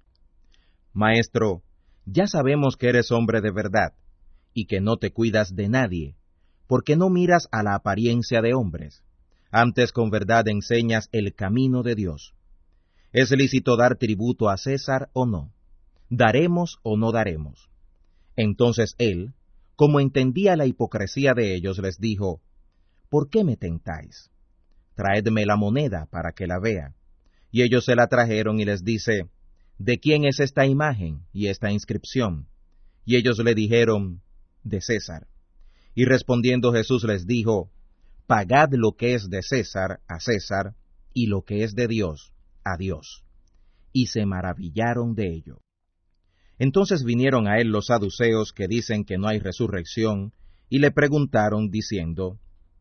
Maestro, ya sabemos que eres hombre de verdad, y que no te cuidas de nadie, porque no miras a la apariencia de hombres, antes con verdad enseñas el camino de Dios. ¿Es lícito dar tributo a César o no? ¿Daremos o no daremos? Entonces él, como entendía la hipocresía de ellos, les dijo, ¿por qué me tentáis? Traedme la moneda para que la vea. Y ellos se la trajeron y les dice, ¿de quién es esta imagen y esta inscripción? Y ellos le dijeron, de César. Y respondiendo Jesús les dijo, Pagad lo que es de César a César, y lo que es de Dios a Dios. Y se maravillaron de ello. Entonces vinieron a él los saduceos que dicen que no hay resurrección, y le preguntaron diciendo,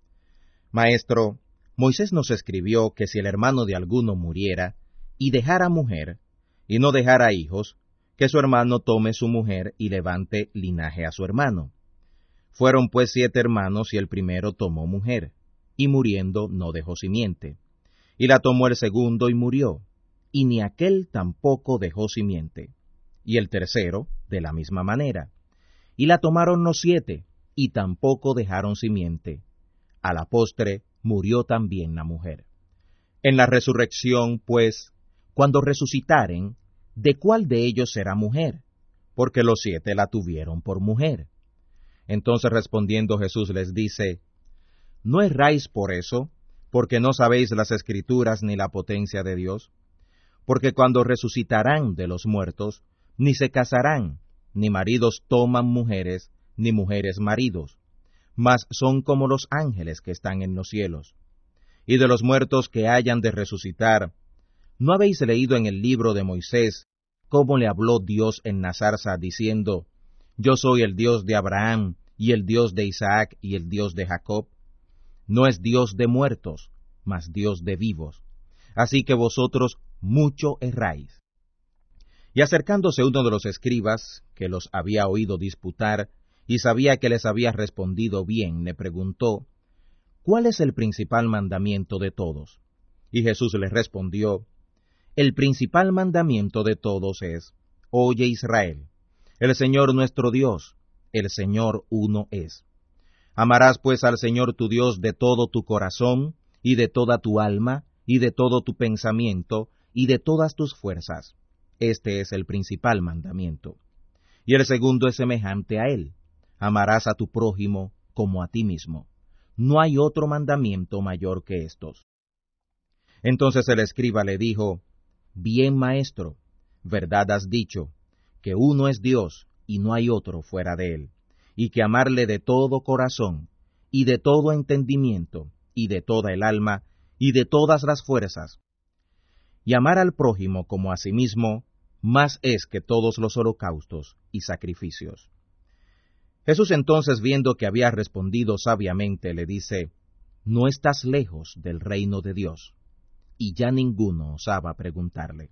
Maestro, Moisés nos escribió que si el hermano de alguno muriera, y dejara mujer, y no dejara hijos, que su hermano tome su mujer y levante linaje a su hermano. Fueron pues siete hermanos, y el primero tomó mujer, y muriendo no dejó simiente. Y la tomó el segundo y murió, y ni aquel tampoco dejó simiente. Y el tercero, de la misma manera. Y la tomaron los siete, y tampoco dejaron simiente. A la postre murió también la mujer. En la resurrección, pues, cuando resucitaren, ¿de cuál de ellos será mujer? Porque los siete la tuvieron por mujer. Entonces respondiendo Jesús les dice, ¿no erráis por eso, porque no sabéis las Escrituras ni la potencia de Dios? Porque cuando resucitarán de los muertos, ni se casarán, ni maridos toman mujeres, ni mujeres maridos, mas son como los ángeles que están en los cielos. Y de los muertos que hayan de resucitar, ¿no habéis leído en el libro de Moisés cómo le habló Dios en la zarza, diciendo, Yo soy el Dios de Abraham, y el Dios de Isaac, y el Dios de Jacob? No es Dios de muertos, mas Dios de vivos. Así que vosotros mucho erráis. Y acercándose uno de los escribas, que los había oído disputar, y sabía que les había respondido bien, le preguntó, ¿cuál es el principal mandamiento de todos? Y Jesús le respondió, el principal mandamiento de todos es, oye Israel, el Señor nuestro Dios, el Señor uno es. Amarás pues al Señor tu Dios de todo tu corazón, y de toda tu alma, y de todo tu pensamiento, y de todas tus fuerzas. Este es el principal mandamiento. Y el segundo es semejante a él. Amarás a tu prójimo como a ti mismo. No hay otro mandamiento mayor que estos. Entonces el escriba le dijo, bien, maestro, verdad has dicho, que uno es Dios y no hay otro fuera de él, y que amarle de todo corazón, y de todo entendimiento, y de toda el alma, y de todas las fuerzas. Y amar al prójimo como a sí mismo, más es que todos los holocaustos y sacrificios. Jesús entonces, viendo que había respondido sabiamente, le dice, no estás lejos del reino de Dios. Y ya ninguno osaba preguntarle.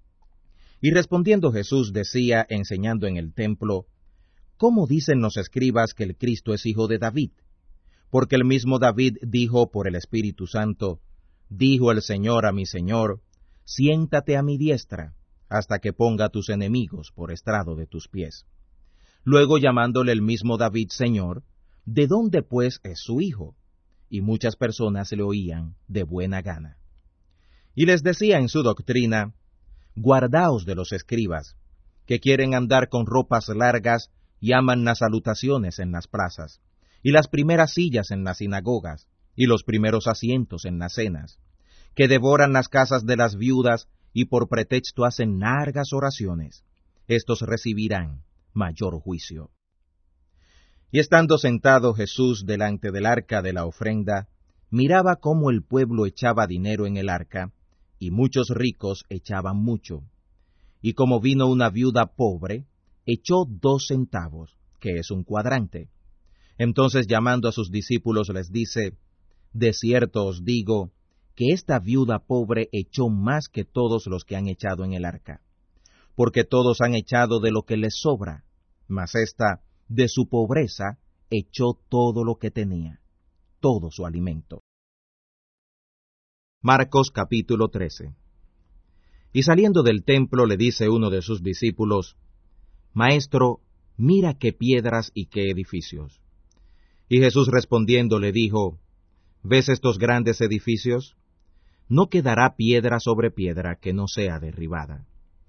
Y respondiendo Jesús decía, enseñando en el templo, ¿cómo dicen los escribas que el Cristo es hijo de David? Porque el mismo David dijo por el Espíritu Santo, dijo el Señor a mi Señor, siéntate a mi diestra, hasta que ponga a tus enemigos por estrado de tus pies. Luego llamándole el mismo David Señor, ¿de dónde pues es su hijo? Y muchas personas le oían de buena gana. Y les decía en su doctrina, guardaos de los escribas, que quieren andar con ropas largas y aman las salutaciones en las plazas, y las primeras sillas en las sinagogas, y los primeros asientos en las cenas, que devoran las casas de las viudas y por pretexto hacen largas oraciones. Estos recibirán mayor juicio. Y estando sentado Jesús delante del arca de la ofrenda, miraba cómo el pueblo echaba dinero en el arca, y muchos ricos echaban mucho. Y como vino una viuda pobre, echó dos centavos, que es un cuadrante. Entonces llamando a sus discípulos les dice, de cierto os digo, que esta viuda pobre echó más que todos los que han echado en el arca. Porque todos han echado de lo que les sobra, mas ésta, de su pobreza, echó todo lo que tenía, todo su alimento. Marcos capítulo trece. Y saliendo del templo le dice uno de sus discípulos, Maestro, mira qué piedras y qué edificios. Y Jesús respondiendo le dijo, ¿ves estos grandes edificios? No quedará piedra sobre piedra que no sea derribada.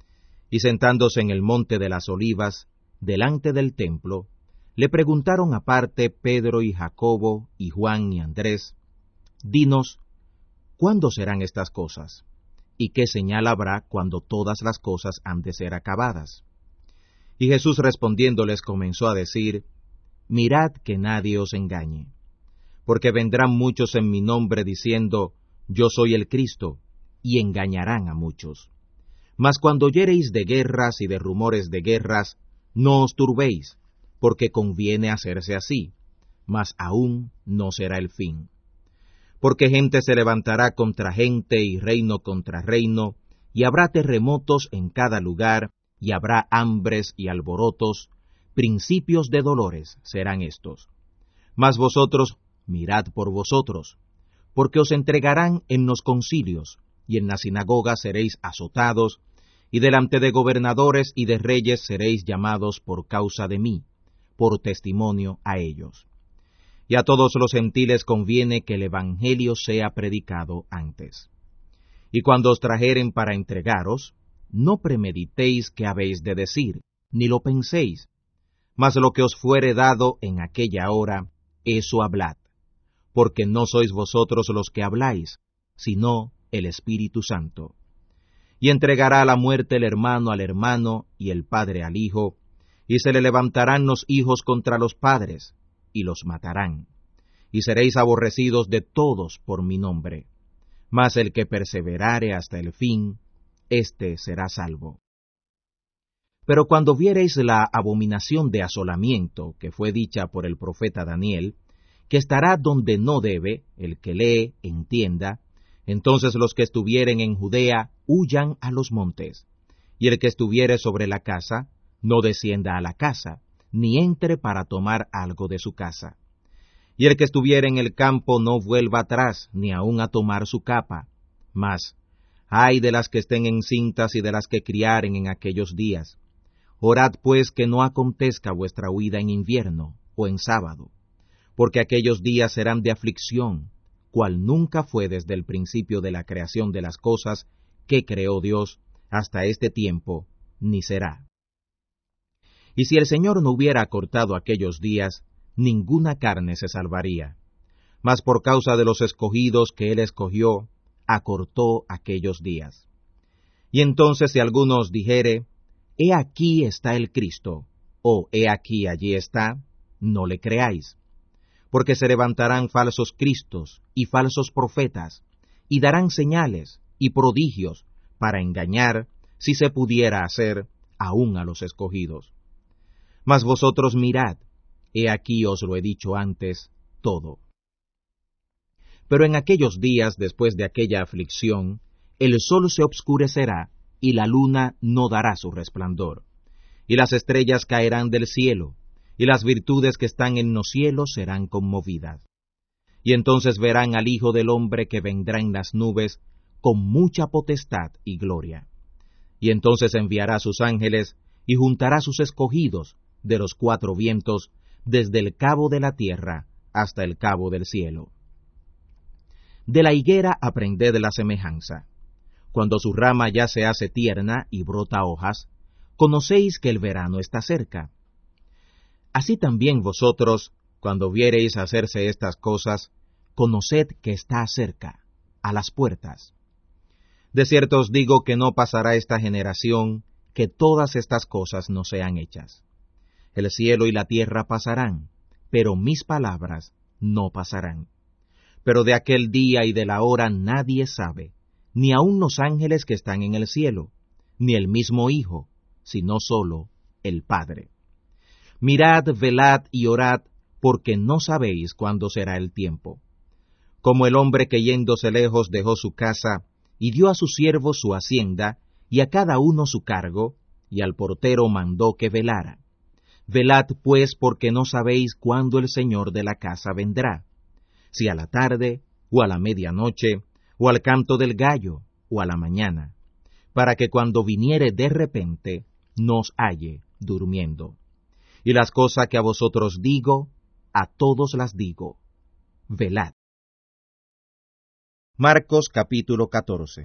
Y sentándose en el monte de las olivas, delante del templo, le preguntaron aparte Pedro y Jacobo y Juan y Andrés, Dinos, ¿cuándo serán estas cosas? ¿Y qué señal habrá cuando todas las cosas han de ser acabadas? Y Jesús respondiéndoles comenzó a decir, Mirad que nadie os engañe, porque vendrán muchos en mi nombre diciendo, Yo soy el Cristo, y engañarán a muchos. Mas cuando oyereis de guerras y de rumores de guerras, no os turbéis, porque conviene hacerse así, mas aún no será el fin. Porque gente se levantará contra gente y reino contra reino, y habrá terremotos en cada lugar, y habrá hambres y alborotos, principios de dolores serán estos. Mas vosotros mirad por vosotros, porque os entregarán en los concilios, y en las sinagogas seréis azotados, y delante de gobernadores y de reyes seréis llamados por causa de mí, por testimonio a ellos. Y a todos los gentiles conviene que el evangelio sea predicado antes. Y cuando os trajeren para entregaros, no premeditéis qué habéis de decir, ni lo penséis, mas lo que os fuere dado en aquella hora, eso hablad, porque no sois vosotros los que habláis, sino el Espíritu Santo. Y entregará a la muerte el hermano al hermano, y el padre al hijo, y se le levantarán los hijos contra los padres, y los matarán. Y seréis aborrecidos de todos por mi nombre. Mas el que perseverare hasta el fin, éste será salvo. Pero cuando viereis la abominación de asolamiento que fue dicha por el profeta Daniel, que estará donde no debe, el que lee, entienda, entonces los que estuvieren en Judea, huyan a los montes, y el que estuviere sobre la casa, no descienda a la casa, ni entre para tomar algo de su casa. Y el que estuviere en el campo no vuelva atrás, ni aun a tomar su capa. Mas, ay de las que estén encintas y de las que criaren en aquellos días. Orad pues que no acontezca vuestra huida en invierno o en sábado, porque aquellos días serán de aflicción, cual nunca fue desde el principio de la creación de las cosas que creó Dios hasta este tiempo, ni será. Y si el Señor no hubiera acortado aquellos días, ninguna carne se salvaría. Mas por causa de los escogidos que Él escogió, acortó aquellos días. Y entonces si alguno os dijere, he aquí está el Cristo, o he aquí allí está, no le creáis. Porque se levantarán falsos cristos y falsos profetas, y darán señales y prodigios para engañar, si se pudiera hacer, aún a los escogidos. Mas vosotros mirad, he aquí os lo he dicho antes, todo. Pero en aquellos días, después de aquella aflicción, el sol se obscurecerá, y la luna no dará su resplandor, y las estrellas caerán del cielo, y las virtudes que están en los cielos serán conmovidas. Y entonces verán al Hijo del Hombre que vendrá en las nubes, con mucha potestad y gloria. Y entonces enviará sus ángeles, y juntará sus escogidos de los cuatro vientos, desde el cabo de la tierra hasta el cabo del cielo. De la higuera aprended la semejanza. Cuando su rama ya se hace tierna y brota hojas, conocéis que el verano está cerca. Así también vosotros, cuando viereis hacerse estas cosas, conoced que está cerca, a las puertas. De cierto os digo que no pasará esta generación, que todas estas cosas no sean hechas. El cielo y la tierra pasarán, pero mis palabras no pasarán. Pero de aquel día y de la hora nadie sabe, ni aun los ángeles que están en el cielo, ni el mismo Hijo, sino solo el Padre. Mirad, velad y orad, porque no sabéis cuándo será el tiempo. Como el hombre que yéndose lejos dejó su casa, y dio a sus siervos su hacienda, y a cada uno su cargo, y al portero mandó que velara. Velad pues, porque no sabéis cuándo el Señor de la casa vendrá, si a la tarde, o a la medianoche, o al canto del gallo, o a la mañana, para que cuando viniere de repente, nos halle durmiendo. Y las cosas que a vosotros digo, a todos las digo, velad. Marcos capítulo catorce.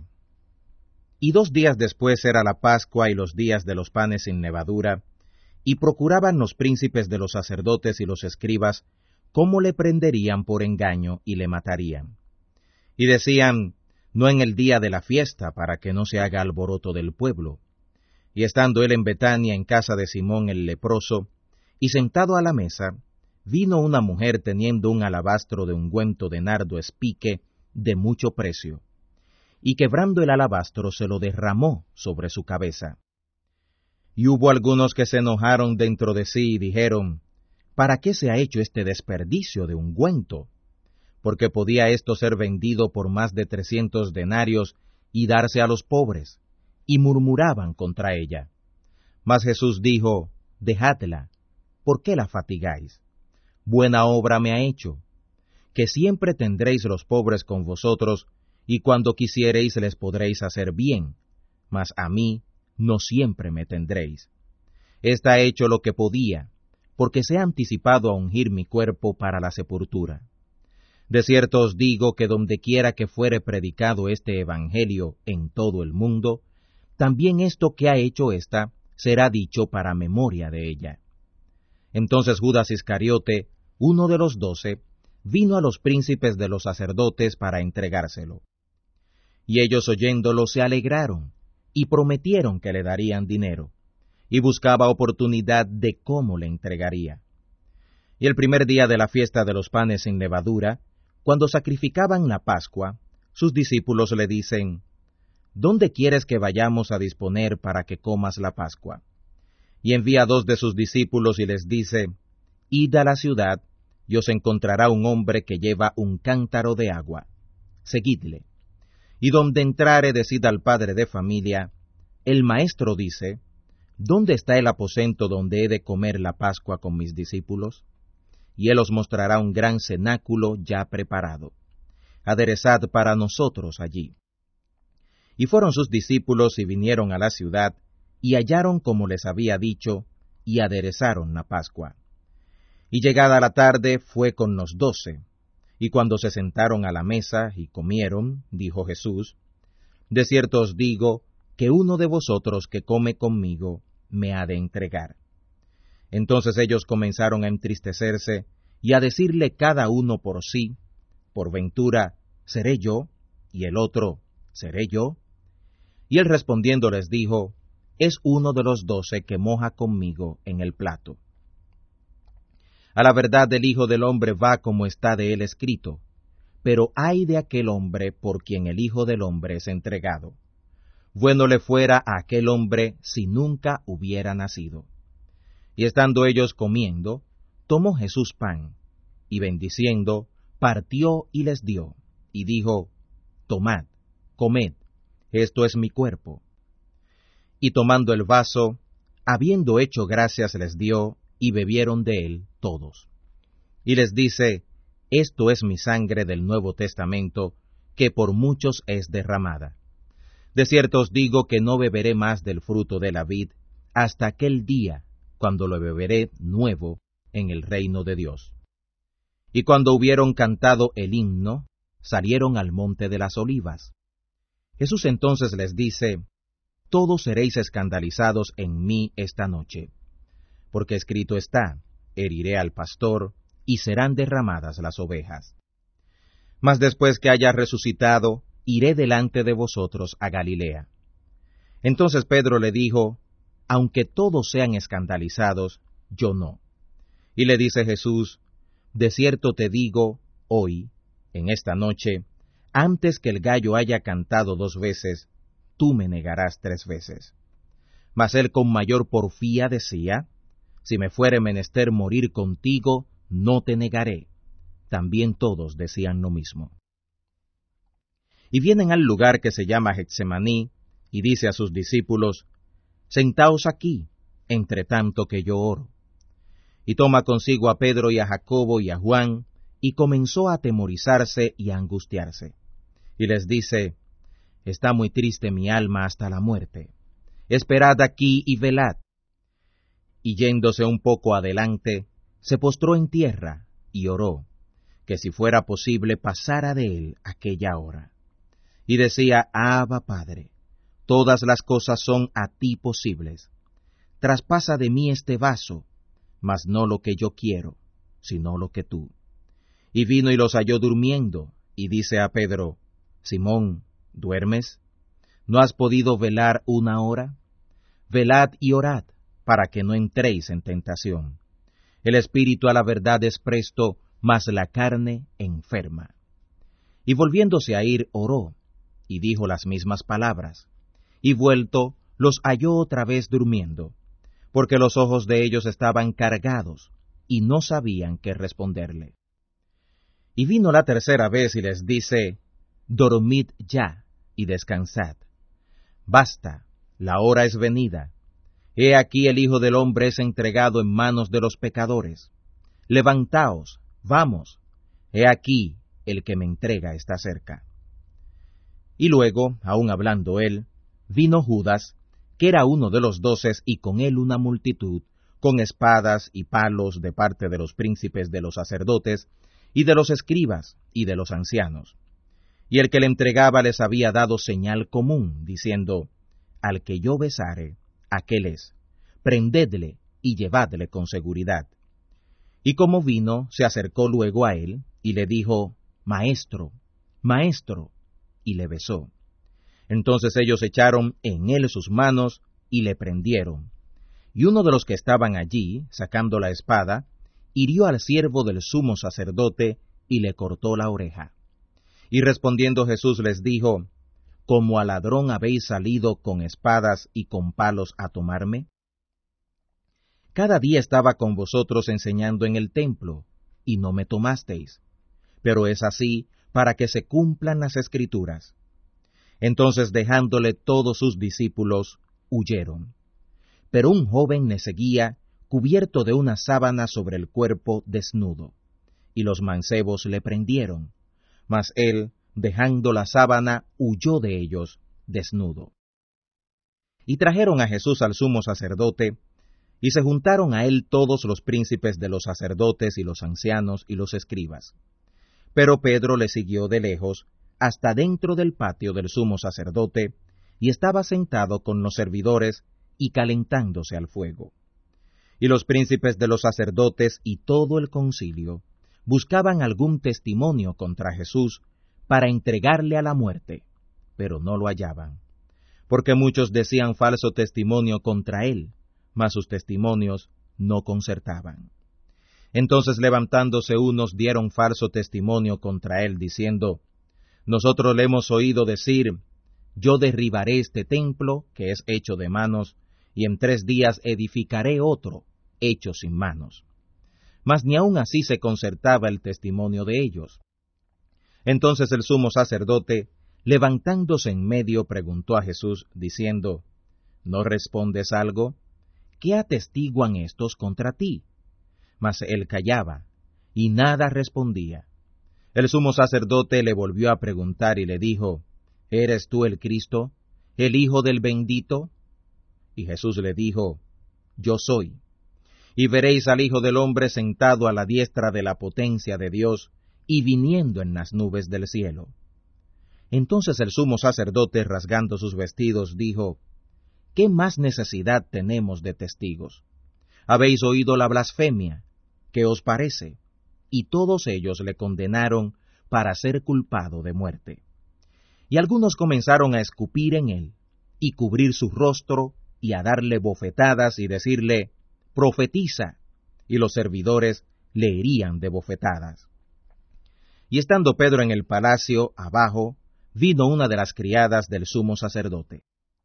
Y dos días después era la Pascua y los días de los panes sin levadura, y procuraban los príncipes de los sacerdotes y los escribas cómo le prenderían por engaño y le matarían. Y decían, no en el día de la fiesta, para que no se haga alboroto del pueblo. Y estando él en Betania, en casa de Simón el leproso, y sentado a la mesa, vino una mujer teniendo un alabastro de ungüento de nardo espique de mucho precio, y quebrando el alabastro se lo derramó sobre su cabeza. Y hubo algunos que se enojaron dentro de sí y dijeron, ¿para qué se ha hecho este desperdicio de ungüento? Porque podía esto ser vendido por más de trescientos denarios y darse a los pobres, y murmuraban contra ella. Mas Jesús dijo, dejadla, ¿por qué la fatigáis? Buena obra me ha hecho, que siempre tendréis los pobres con vosotros, y cuando quisiereis les podréis hacer bien, mas a mí no siempre me tendréis. Esta ha hecho lo que podía, porque se ha anticipado a ungir mi cuerpo para la sepultura. De cierto os digo que dondequiera que fuere predicado este evangelio en todo el mundo, también esto que ha hecho ésta será dicho para memoria de ella. Entonces Judas Iscariote, uno de los doce, vino a los príncipes de los sacerdotes para entregárselo. Y ellos oyéndolo se alegraron, y prometieron que le darían dinero, y buscaba oportunidad de cómo le entregaría. Y el primer día de la fiesta de los panes sin levadura, cuando sacrificaban la Pascua, sus discípulos le dicen, ¿dónde quieres que vayamos a disponer para que comas la Pascua? Y envía dos de sus discípulos y les dice, id a la ciudad, y os encontrará un hombre que lleva un cántaro de agua. Seguidle. Y donde entrare, decid al padre de familia, el maestro dice, ¿dónde está el aposento donde he de comer la Pascua con mis discípulos? Y él os mostrará un gran cenáculo ya preparado. Aderezad para nosotros allí. Y fueron sus discípulos y vinieron a la ciudad, y hallaron como les había dicho, y aderezaron la Pascua. Y llegada la tarde fue con los doce, y cuando se sentaron a la mesa y comieron, dijo Jesús, de cierto os digo, que uno de vosotros que come conmigo me ha de entregar. Entonces ellos comenzaron a entristecerse, y a decirle cada uno por sí, por ventura, ¿seré yo? Y el otro, ¿seré yo? Y él respondiendo les dijo, es uno de los doce que moja conmigo en el plato. A la verdad el Hijo del Hombre va como está de él escrito, pero ay de aquel hombre por quien el Hijo del Hombre es entregado. Bueno le fuera a aquel hombre si nunca hubiera nacido. Y estando ellos comiendo, tomó Jesús pan, y bendiciendo, partió y les dio, y dijo, tomad, comed, esto es mi cuerpo. Y tomando el vaso, habiendo hecho gracias les dio, y bebieron de él todos. Y les dice, esto es mi sangre del Nuevo Testamento, que por muchos es derramada. De cierto os digo que no beberé más del fruto de la vid, hasta aquel día, cuando lo beberé nuevo en el reino de Dios. Y cuando hubieron cantado el himno, salieron al monte de las olivas. Jesús entonces les dice, todos seréis escandalizados en mí esta noche, porque escrito está, heriré al pastor, y serán derramadas las ovejas. Mas después que haya resucitado, iré delante de vosotros a Galilea. Entonces Pedro le dijo, aunque todos sean escandalizados, yo no. Y le dice Jesús, de cierto te digo, hoy, en esta noche, antes que el gallo haya cantado dos veces, tú me negarás tres veces. Mas él con mayor porfía decía, si me fuere menester morir contigo, no te negaré. También todos decían lo mismo. Y vienen al lugar que se llama Getsemaní, y dice a sus discípulos, sentaos aquí, entre tanto que yo oro. Y toma consigo a Pedro y a Jacobo y a Juan, y comenzó a atemorizarse y a angustiarse. Y les dice, está muy triste mi alma hasta la muerte. Esperad aquí y velad. Y yéndose un poco adelante, se postró en tierra y oró, que si fuera posible pasara de él aquella hora. Y decía, Abba Padre, todas las cosas son a ti posibles. Traspasa de mí este vaso, mas no lo que yo quiero, sino lo que tú. Y vino y los halló durmiendo, y dice a Pedro, Simón, ¿duermes? ¿No has podido velar una hora? Velad y orad, para que no entréis en tentación. El espíritu a la verdad es presto, mas la carne enferma. Y volviéndose a ir, oró, y dijo las mismas palabras. Y vuelto, los halló otra vez durmiendo, porque los ojos de ellos estaban cargados, y no sabían qué responderle. Y vino la tercera vez y les dice, dormid ya, y descansad. Basta, la hora es venida. He aquí el Hijo del Hombre es entregado en manos de los pecadores. Levantaos, vamos, he aquí el que me entrega está cerca. Y luego, aun hablando él, vino Judas, que era uno de los doces, y con él una multitud, con espadas y palos de parte de los príncipes de los sacerdotes, y de los escribas, y de los ancianos. Y el que le entregaba les había dado señal común, diciendo, al que yo besare, aquel es, prendedle y llevadle con seguridad. Y como vino, se acercó luego a él, y le dijo, Maestro, Maestro, y le besó. Entonces ellos echaron en él sus manos, y le prendieron. Y uno de los que estaban allí, sacando la espada, hirió al siervo del sumo sacerdote, y le cortó la oreja. Y respondiendo Jesús les dijo, ¿como a ladrón habéis salido con espadas y con palos a tomarme? Cada día estaba con vosotros enseñando en el templo, y no me tomasteis. Pero es así para que se cumplan las Escrituras. Entonces dejándole todos sus discípulos, huyeron. pero un joven le seguía, cubierto de una sábana sobre el cuerpo, desnudo. Y los mancebos le prendieron, mas él, dejando la sábana, huyó de ellos, desnudo. Y trajeron a Jesús al sumo sacerdote, y se juntaron a él todos los príncipes de los sacerdotes y los ancianos y los escribas. Pero Pedro le siguió de lejos, hasta dentro del patio del sumo sacerdote, y estaba sentado con los servidores y calentándose al fuego. Y los príncipes de los sacerdotes y todo el concilio buscaban algún testimonio contra Jesús para entregarle a la muerte, pero no lo hallaban, porque muchos decían falso testimonio contra él, mas sus testimonios no concertaban. Entonces levantándose unos dieron falso testimonio contra él, diciendo, nosotros le hemos oído decir, yo derribaré este templo, que es hecho de manos, y en tres días edificaré otro, hecho sin manos. Mas ni aun así se concertaba el testimonio de ellos. Entonces el sumo sacerdote, levantándose en medio, preguntó a Jesús, diciendo, ¿no respondes algo? ¿Qué atestiguan estos contra ti? Mas él callaba, y nada respondía. El sumo sacerdote le volvió a preguntar y le dijo, ¿eres tú el Cristo, el Hijo del Bendito? Y Jesús le dijo, yo soy. Y veréis al Hijo del Hombre sentado a la diestra de la potencia de Dios, y viniendo en las nubes del cielo. Entonces el sumo sacerdote, rasgando sus vestidos, dijo, ¿qué más necesidad tenemos de testigos? Habéis oído la blasfemia, ¿qué os parece? Y todos ellos le condenaron para ser culpado de muerte. Y algunos comenzaron a escupir en él, y cubrir su rostro, y a darle bofetadas, y decirle, profetiza, y los servidores le herían de bofetadas. Y estando Pedro en el palacio, abajo, vino una de las criadas del sumo sacerdote.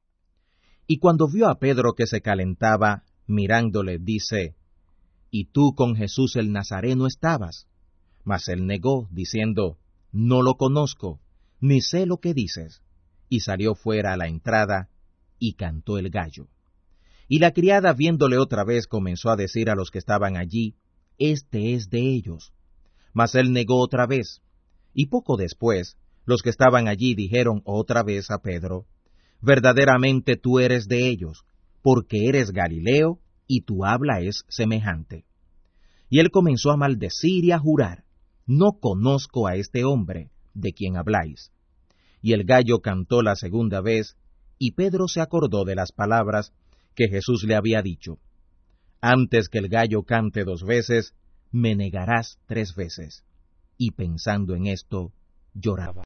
Y cuando vio a Pedro que se calentaba, mirándole, dice, ¿y tú con Jesús el Nazareno estabas? Mas él negó, diciendo, no lo conozco, ni sé lo que dices. Y salió fuera a la entrada, y cantó el gallo. Y la criada, viéndole otra vez, comenzó a decir a los que estaban allí, este es de ellos. Mas él negó otra vez. Y poco después, los que estaban allí dijeron otra vez a Pedro, verdaderamente tú eres de ellos, porque eres Galileo, y tu habla es semejante. Y él comenzó a maldecir y a jurar, no conozco a este hombre, de quien habláis. Y el gallo cantó la segunda vez, y Pedro se acordó de las palabras que Jesús le había dicho, antes que el gallo cante dos veces, me negarás tres veces. Y pensando en esto, lloraba.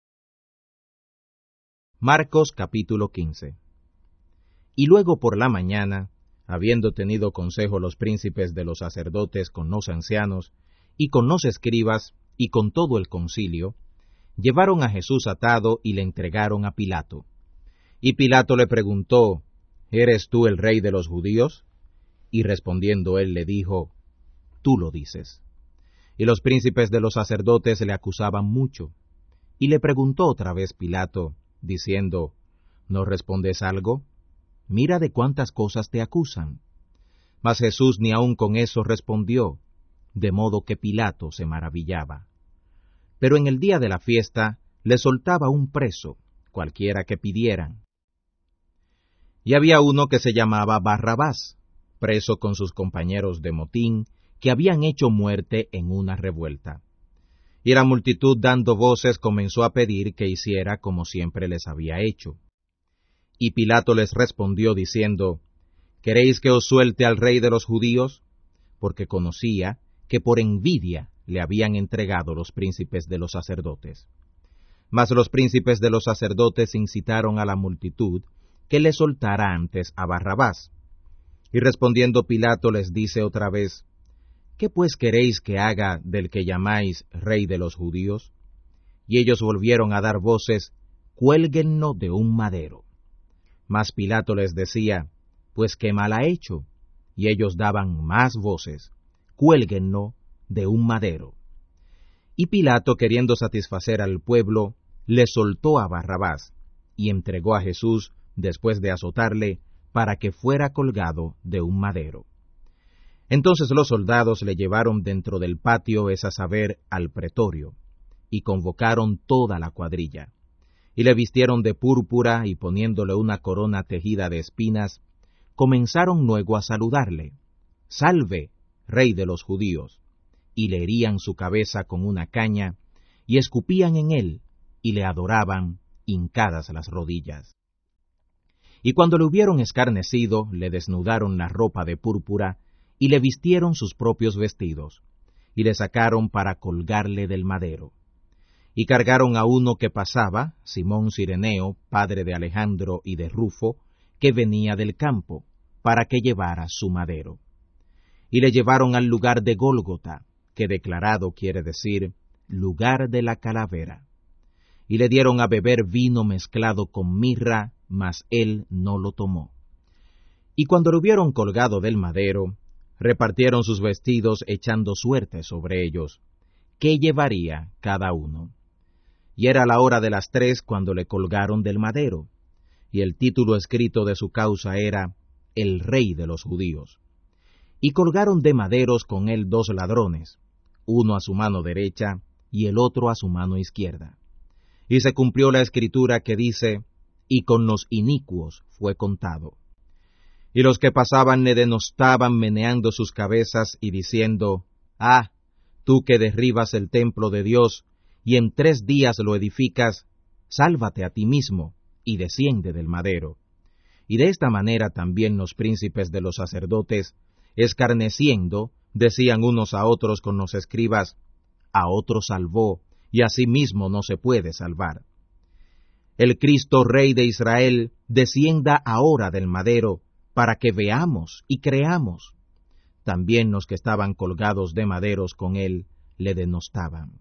Marcos capítulo quince. Y luego por la mañana, habiendo tenido consejo los príncipes de los sacerdotes con los ancianos, y con los escribas, y con todo el concilio, llevaron a Jesús atado y le entregaron a Pilato. Y Pilato le preguntó, ¿eres tú el rey de los judíos? Y respondiendo él le dijo, tú lo dices. Y los príncipes de los sacerdotes le acusaban mucho. Y le preguntó otra vez Pilato, diciendo, ¿no respondes algo? Mira de cuántas cosas te acusan. Mas Jesús ni aun con eso respondió, de modo que Pilato se maravillaba. Pero en el día de la fiesta le soltaba un preso, cualquiera que pidieran. Y había uno que se llamaba Barrabás, preso con sus compañeros de motín, que habían hecho muerte en una revuelta. Y la multitud dando voces comenzó a pedir que hiciera como siempre les había hecho. Y Pilato les respondió diciendo, ¿queréis que os suelte al rey de los judíos? Porque conocía que por envidia le habían entregado los príncipes de los sacerdotes. Mas los príncipes de los sacerdotes incitaron a la multitud que le soltara antes a Barrabás. Y respondiendo Pilato les dice otra vez, ¿qué pues queréis que haga del que llamáis rey de los judíos? Y ellos volvieron a dar voces, cuélguenlo de un madero. Mas Pilato les decía, pues qué mal ha hecho. Y ellos daban más voces, cuélguenlo de un madero. Y Pilato, queriendo satisfacer al pueblo, le soltó a Barrabás, y entregó a Jesús, después de azotarle, para que fuera colgado de un madero. Entonces los soldados le llevaron dentro del patio, es a saber, al pretorio, y convocaron toda la cuadrilla. Y le vistieron de púrpura, y poniéndole una corona tejida de espinas, comenzaron luego a saludarle: «Salve, Rey de los judíos», y le herían su cabeza con una caña, y escupían en él, y le adoraban, hincadas las rodillas. Y cuando le hubieron escarnecido, le desnudaron la ropa de púrpura, y le vistieron sus propios vestidos, y le sacaron para colgarle del madero. Y cargaron a uno que pasaba, Simón Cireneo, padre de Alejandro y de Rufo, que venía del campo, para que llevara su madero. Y le llevaron al lugar de Gólgota, que declarado quiere decir lugar de la calavera. Y le dieron a beber vino mezclado con mirra, mas él no lo tomó. Y cuando lo hubieron colgado del madero, repartieron sus vestidos echando suerte sobre ellos, qué llevaría cada uno. Y era la hora de las tres cuando le colgaron del madero, y el título escrito de su causa era El Rey de los Judíos. Y colgaron de maderos con él dos ladrones, uno a su mano derecha y el otro a su mano izquierda. Y se cumplió la escritura que dice: y con los inicuos fue contado. Y los que pasaban le denostaban meneando sus cabezas y diciendo: Ah, tú que derribas el templo de Dios, y en tres días lo edificas, sálvate a ti mismo, y desciende del madero. Y de esta manera también los príncipes de los sacerdotes, escarneciendo, decían unos a otros con los escribas: a otro salvó, y a sí mismo no se puede salvar. El Cristo Rey de Israel descienda ahora del madero, para que veamos y creamos. También los que estaban colgados de maderos con él le denostaban.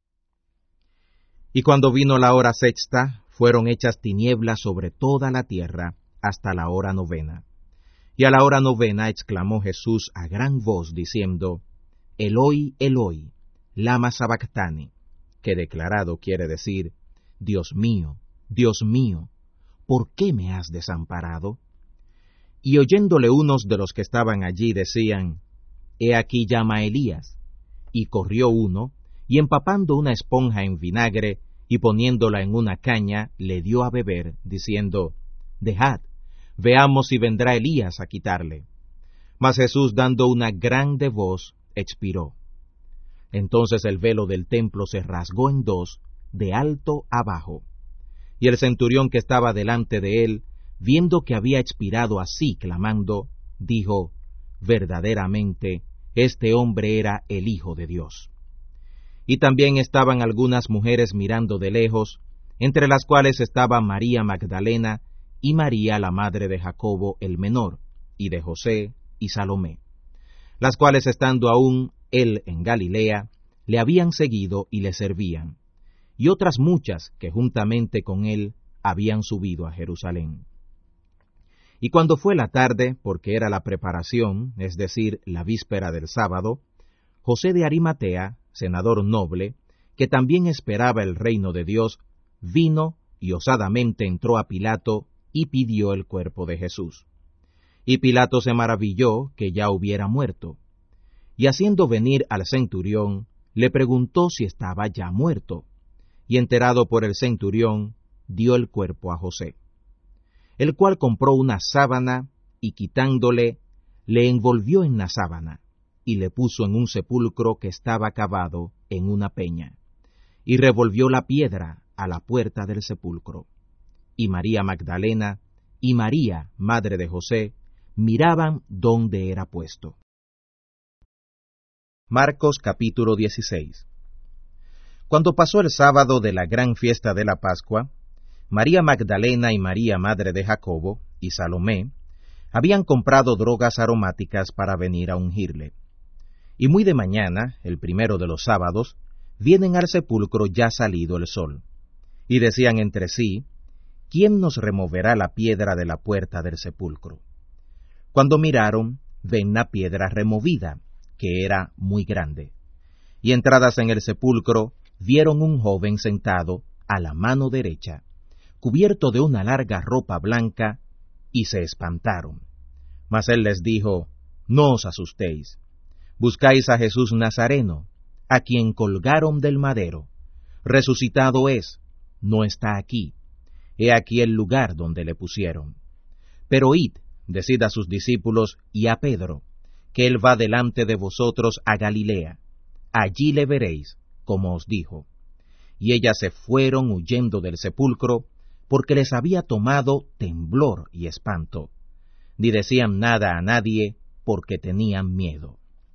Y cuando vino la hora sexta, fueron hechas tinieblas sobre toda la tierra hasta la hora novena. Y a la hora novena exclamó Jesús a gran voz, diciendo: Eloi, Eloi, lama sabactani, que declarado quiere decir: Dios mío, Dios mío, ¿por qué me has desamparado? Y oyéndole unos de los que estaban allí decían: He aquí llama a Elías. Y corrió uno, y empapando una esponja en vinagre, y poniéndola en una caña, le dio a beber, diciendo: Dejad, veamos si vendrá Elías a quitarle. Mas Jesús, dando una grande voz, expiró. Entonces el velo del templo se rasgó en dos, de alto a bajo. Y el centurión que estaba delante de él, viendo que había expirado así, clamando, dijo: Verdaderamente, este hombre era el Hijo de Dios. Y también estaban algunas mujeres mirando de lejos, entre las cuales estaba María Magdalena, y María la madre de Jacobo el menor, y de José y Salomé, las cuales estando aún él en Galilea, le habían seguido y le servían, y otras muchas que juntamente con él habían subido a Jerusalén. Y cuando fue la tarde, porque era la preparación, es decir, la víspera del sábado, José de Arimatea, senador noble, que también esperaba el reino de Dios, vino y osadamente entró a Pilato y pidió el cuerpo de Jesús. Y Pilato se maravilló que ya hubiera muerto, y haciendo venir al centurión, le preguntó si estaba ya muerto, y enterado por el centurión, dio el cuerpo a José, el cual compró una sábana, y quitándole, le envolvió en la sábana, y le puso en un sepulcro que estaba cavado en una peña, y revolvió la piedra a la puerta del sepulcro. Y María Magdalena y María, madre de José, miraban dónde era puesto. Marcos capítulo dieciséis. Cuando pasó el sábado de la gran fiesta de la Pascua, María Magdalena y María, madre de Jacobo, y Salomé, habían comprado drogas aromáticas para venir a ungirle. Y muy de mañana, el primero de los sábados, vienen al sepulcro ya salido el sol, y decían entre sí: ¿quién nos removerá la piedra de la puerta del sepulcro? Cuando miraron, ven la piedra removida, que era muy grande. Y entradas en el sepulcro, vieron un joven sentado a la mano derecha, cubierto de una larga ropa blanca, y se espantaron. Mas él les dijo: No os asustéis. Buscáis a Jesús Nazareno, a quien colgaron del madero. Resucitado es, no está aquí. He aquí el lugar donde le pusieron. Pero id, decid a sus discípulos y a Pedro, que él va delante de vosotros a Galilea. Allí le veréis, como os dijo. Y ellas se fueron huyendo del sepulcro, porque les había tomado temblor y espanto. Ni decían nada a nadie, porque tenían miedo.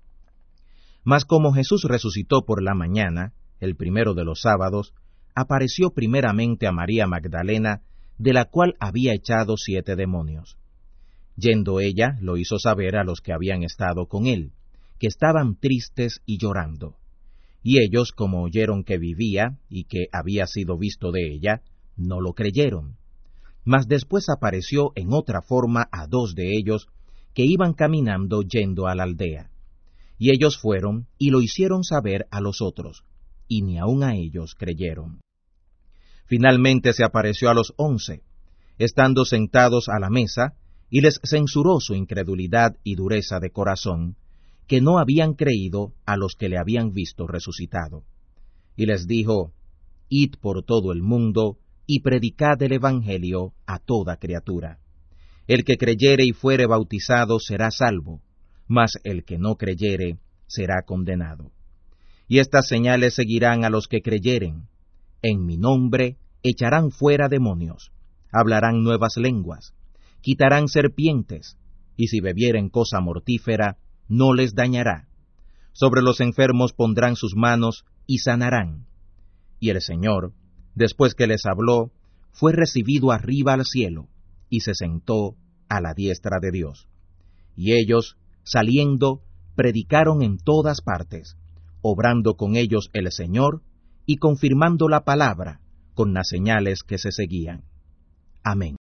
Mas como Jesús resucitó por la mañana, el primero de los sábados, apareció primeramente a María Magdalena, de la cual había echado siete demonios. Yendo ella, lo hizo saber a los que habían estado con él, que estaban tristes y llorando. Y ellos, como oyeron que vivía y que había sido visto de ella, no lo creyeron. Mas después apareció en otra forma a dos de ellos, que iban caminando yendo a la aldea. Y ellos fueron y lo hicieron saber a los otros, y ni aun a ellos creyeron. Finalmente se apareció a los once, estando sentados a la mesa, y les censuró su incredulidad y dureza de corazón, que no habían creído a los que le habían visto resucitado. Y les dijo: Id por todo el mundo, y predicad el Evangelio a toda criatura. El que creyere y fuere bautizado será salvo, mas el que no creyere será condenado. Y estas señales seguirán a los que creyeren: en mi nombre echarán fuera demonios, hablarán nuevas lenguas, quitarán serpientes, y si bebieren cosa mortífera, no les dañará. Sobre los enfermos pondrán sus manos y sanarán. Y el Señor, después que les habló, fue recibido arriba al cielo, y se sentó a la diestra de Dios. Y ellos, saliendo, predicaron en todas partes, obrando con ellos el Señor, y confirmando la palabra con las señales que se seguían. Amén.